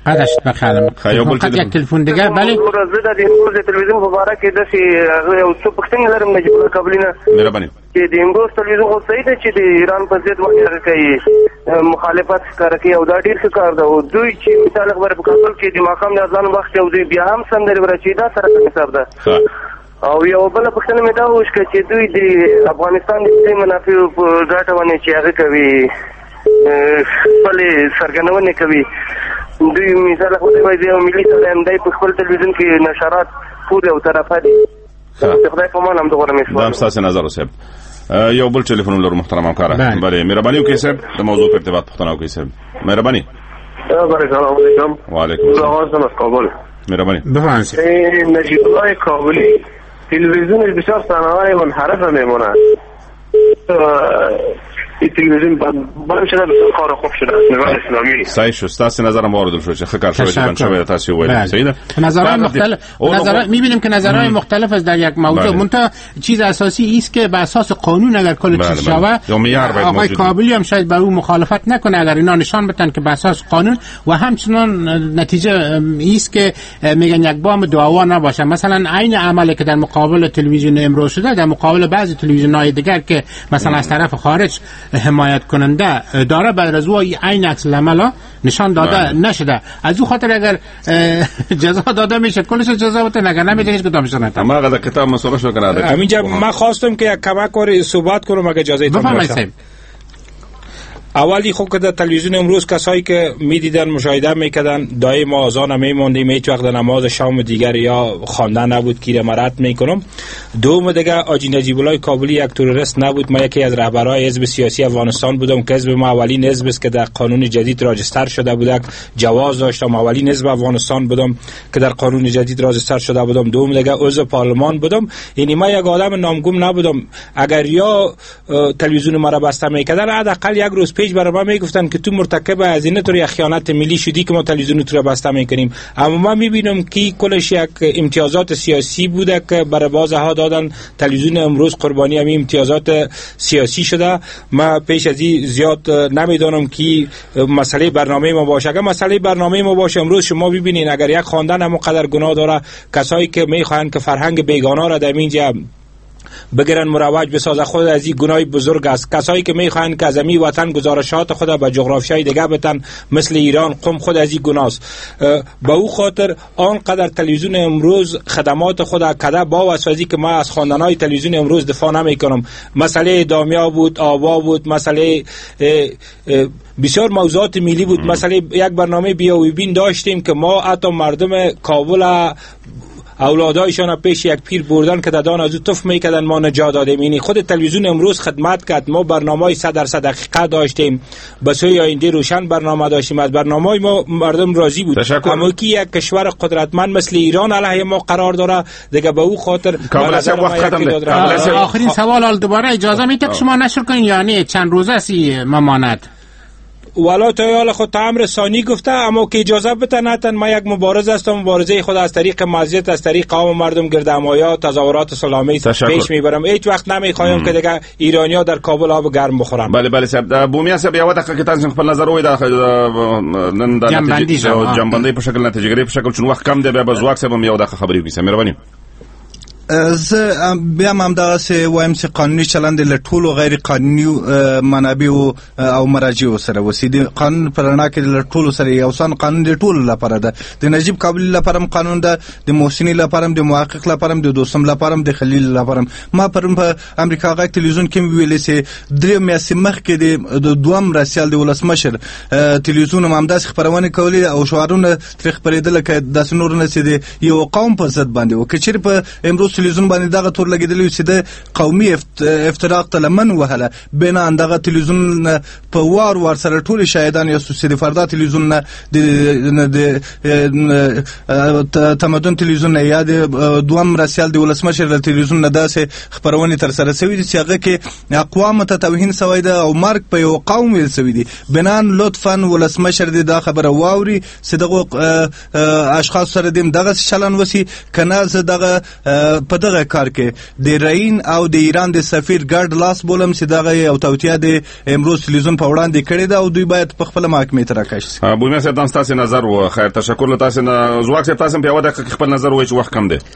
فقط بخیر. فقط یک تلفن دیگه. بله زه د امروز تلویزیون په اړه کې د یو څه پوښتنه لرم نجیب الله کابلی نه. مهرباني. چې د امروز تلویزیون خو صحیح ده چې د ایران په ضد باندې کوي مخالفت ښکاره کوي او دا ډیر ښه کار ده. او دوی چې مثال خبره په کابل کې د ماښام د اذان وخت او دوی بیا هم سندرې ورچي دا سره کوم حساب ده. او یو بل پوښتنه مې دا وشکه چې دوی د افغانستان د سیمې منافع په ګټه باندې چې هغه کوي خپل سرګنونه کوي. دوی مثال خو دوی یو ملي سلام دای په خپل تلویزیون کې نشرات پورې او طرفه دي. خدای په مان هم دغه مسله دا تاسو نظر وسب یو بل ټلیفون لرو محترم همکار. بله مهرباني وکړئ صاحب د موضوع په ارتباط پوښتنه وکړئ صاحب. مهرباني. السلام علیکم. وعلیکم السلام. از کابل. مهرباني. بفرمایید. نجیب الله کابلی تلویزیون بسیار صنایع منحرف میمونه. این تلویزیون بند شده بسیار کار خوب شده نگاه اسلامی. صحیح شد. تاسو نظرم وارد شد چه کار شده بند شده تاسو ویل. صحیح نظرهای مختلف نظر میبینیم که نظرهای مختلف است در یک موضوع. منتها چیز اساسی است که به اساس قانون اگر کل چیز شود آقای کابلی هم شاید به او مخالفت نکنه اگر اینا نشان بدن که به اساس قانون و همچنان نتیجه است که میگن یک بام دعوا نباشه. مثلا عین عملی که در مقابل تلویزیون امروز شده در مقابل بعضی تلویزیون‌های دیگر که مثلا از طرف خارج حمایت کننده داره بعد از او عین عکس العمل نشان داده نشده. از او خاطر اگر جزا داده میشه کلش جزا بده نگه نمیده هیچ کدام نشونه. اما اگر کتاب مسئله شو کنه همینجا من خواستم که یک کمک کاری صحبت کنم اگه اجازه ایتون باشه. اولی خود که در تلویزیون امروز کسایی که میدیدن مشاهده میکردن دایم آذان میموندیم هیچ وقت نماز شام دیگر یا خواندن نبود که رد میکنم. دوم دیگه آجی نجیب الله کابلی یک تروریست نبود. من یکی از رهبرای حزب سیاسی افغانستان بودم که حزب ما اولین حزب است که در قانون جدید راجستر شده بود جواز داشتم. اولین حزب افغانستان بودم که در قانون جدید راجستر شده بودم. دوم دیگه عضو پارلمان بودم. یعنی من یک آدم نامگم نبودم. اگر یا تلویزیون ما را بسته میکردن حداقل یک روز پیش برای ما میگفتن که تو مرتکب هزینه تو یا خیانت ملی شدی که ما تلویزیون تو را بسته میکنیم. اما ما میبینم که کلش یک امتیازات سیاسی بوده که برای بعضها دادن. تلویزیون امروز قربانی همین امتیازات سیاسی شده. ما پیش از این زیاد نمیدونم که مسئله برنامه ما باشه. اگر مسئله برنامه ما باشه امروز شما ببینین اگر یک خواندن هم قدر گناه داره کسایی که میخواهند که فرهنگ بیگانه را در اینجا بگیرن مروج بسازه خود از این گناه بزرگ است. کسایی که میخواهند که از این وطن گزارشات خود به جغرافیای دیگه بتن مثل ایران قم خود از این گناه است. به او خاطر آنقدر تلویزیون امروز خدمات خود کده با وسوازی که ما از خواندنهای تلویزیون امروز دفاع نمیکنم. مسئله دامیا بود، آوا بود، مسئله بسیار موضوعات ملی بود. مسئله یک برنامه بیا و بین داشتیم که ما حتی مردم کابل اولادایشان پیش یک پیر بردن که دادان از او تف میکردن ما نجات دادیم. یعنی خود تلویزیون امروز خدمت کرد. ما برنامه‌ای صد درصد دقیقه داشتیم. بسوی آینده روشن برنامه داشتیم. از برنامه‌ای ما مردم راضی بود. اما که یک کشور قدرتمند مثل ایران علیه ما قرار داره دیگه به او خاطر آخرین سوال حال دوباره اجازه میده که شما نشر کنین یعنی چند روزه سی ممانعت والا تا یال خود امر ثانی گفته اما که اجازه بده نتن ما یک مبارز هستم. مبارزه خود از طریق مزیت از طریق عوام مردم گردهمایی تظاهرات سلامی پیش میبرم. هیچ وقت نمیخوایم که دیگه ایرانیا در کابل آب گرم بخورن. بله بله صاحب بومیا صاحب یو دقیقه که تاسو خپل نظر وای دا نن د نتیجې جنبندۍ په شکل نتیجګری په شکل چون وخت کم دی به زواک صاحب یو دقیقه خبرې وکړي. مهرباني. زه بیا هم دغسې وایم چې قانوني چلند له ټولو غیر قانوني منابعو او مراجعو سره وسي. د قانون په رڼا کې له ټولو سره یو سان قانون د ټولو لپاره ده. د نجیب کابلي لپاره هم قانون ده، د محسني لپاره هم، د محقق لپاره هم، د دوستم لپاره هم، د خلیل لپاره هم. ما پرون په امریکا غږ تلویزیون کې ویلې چې درې میاشتې مخکې د دوم رسیال د ولسمشر تلویزیون هم همداسې خپرونې کولې او شعارونه ترې خپرېدله که داسې نور نه چې د یو قوم په ضد باندې و. که چېرې په امروز تلویزیون باندې دغه تور لګېدلی چې د قومي افتراق ته لمن وهله بنا دغه تلویزیون په وار وار سره ټول شاهدان یاستو چې د فردا تلویزیون نه د تمدن تلویزیون نه یا د دوم رسیال د ولسمشر تلویزیون نه داسې خپرونې ترسره شوي دي چې هغه کې اقوامو ته توهین شوی ده او مرګ په یو قوم ویل شوي دي. بنا لطفا ولسمشر دې دا خبره واوري چې دغه اشخاص سره دې دغه چلن وسی کنه زه دغه په دغه کار کې د رین او د ایران د سفیر ګډ لاس بولم چې دغه یو توطیه د امروز تلویزیون په وړاندې کړې ده او دوی باید په خپل محکمې ته راکش شي. بومیا صاحب تاسو نظر و خیر تشکر له تاسو نه زواک صاحب تاسو په یو دقیقه خپل نظر وایي چې وخت کم دی.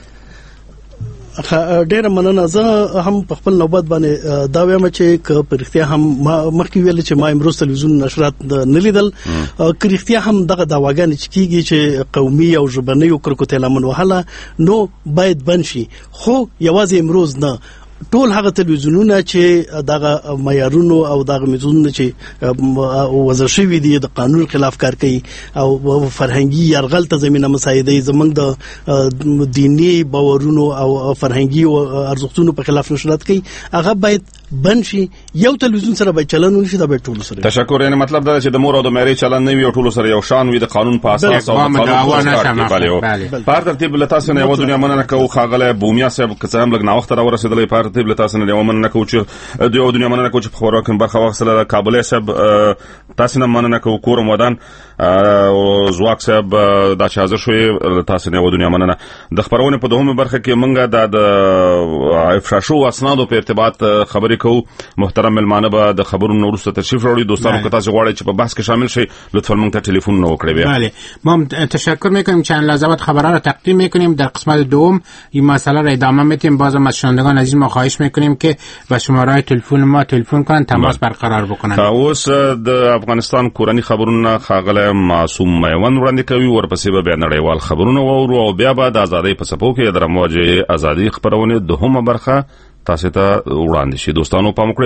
ډیره مننه. زه هم په خپل نوبت باندې دا وایم چې ک پرختیا هم مخکې ویل چې ما امروز تلویزیون نشرات نه لیدل کریختیا هم دغه داواګان چې کیږي چې قومي او ژبنی او کرکټ لمن وهله نو باید بنشي خو یوازې امروز نه ټول هغه تلویزیونونه چې دغه معیارونو او دغه میزونونه چې وضع شوي دي د قانون خلاف کار کوي او فرهنګي يرغل ته زمينه مساعده زمنګ د دینی باورونو او فرهنګي ارزښتونو په خلاف نشرات کوي هغه باید بنشي. یو تلویزیون سره به چلن ونشي دا به ټول سره. تشکر. یعنی مطلب دا چې د مور او د مېرې چلن نه وي او ټول سره یو شان وي د قانون په اساس او د قانون په پر ترتیب له تاسو نه یو دنیا مننه کوو خاغله بومیا صاحب که څه هم لګ ناوخته را ورسېدلې په ترتیب له تاسو نه یو مننه کوو چې د یو دنیا مننه کوو چې په خوراک کې برخه واخیستله. کابل صاحب تاسو نه مننه کوو کورم ودان او زواک صاحب دا چې حاضر شوې تاسو نه یو دنیا مننه. د خبرونه په دومره برخه کې مونږه د افشا شو اسنادو په ارتباط خبرې کوو. محترم ملمانه به د خبرونو وروسته تشریف راوړي. دوستانو که تاسو غواړئ چې په بحث کې شامل شئ لطفا مونږ ته تلفن نو وکړئ. بله ما تشکر میکنیم چند لحظه خبرها را تقدیم میکنیم. در قسمت دوم این مسئله را ادامه میدیم. بازم از شنوندگان عزیز ما خواهش میکنیم که به شماره تلفن ما تلفن کنن تماس برقرار بکنن. اوس د افغانستان کورنی خبرونه خاغله معصوم میوند وړاندې کوي ورپسې به بیا نړیوال خبرونه وورو او بیا به د ازادۍ په څپو کې د رموجې ازادي خبرونه دوهمه برخه تاسو ته وړاندې شي. دوستانو پام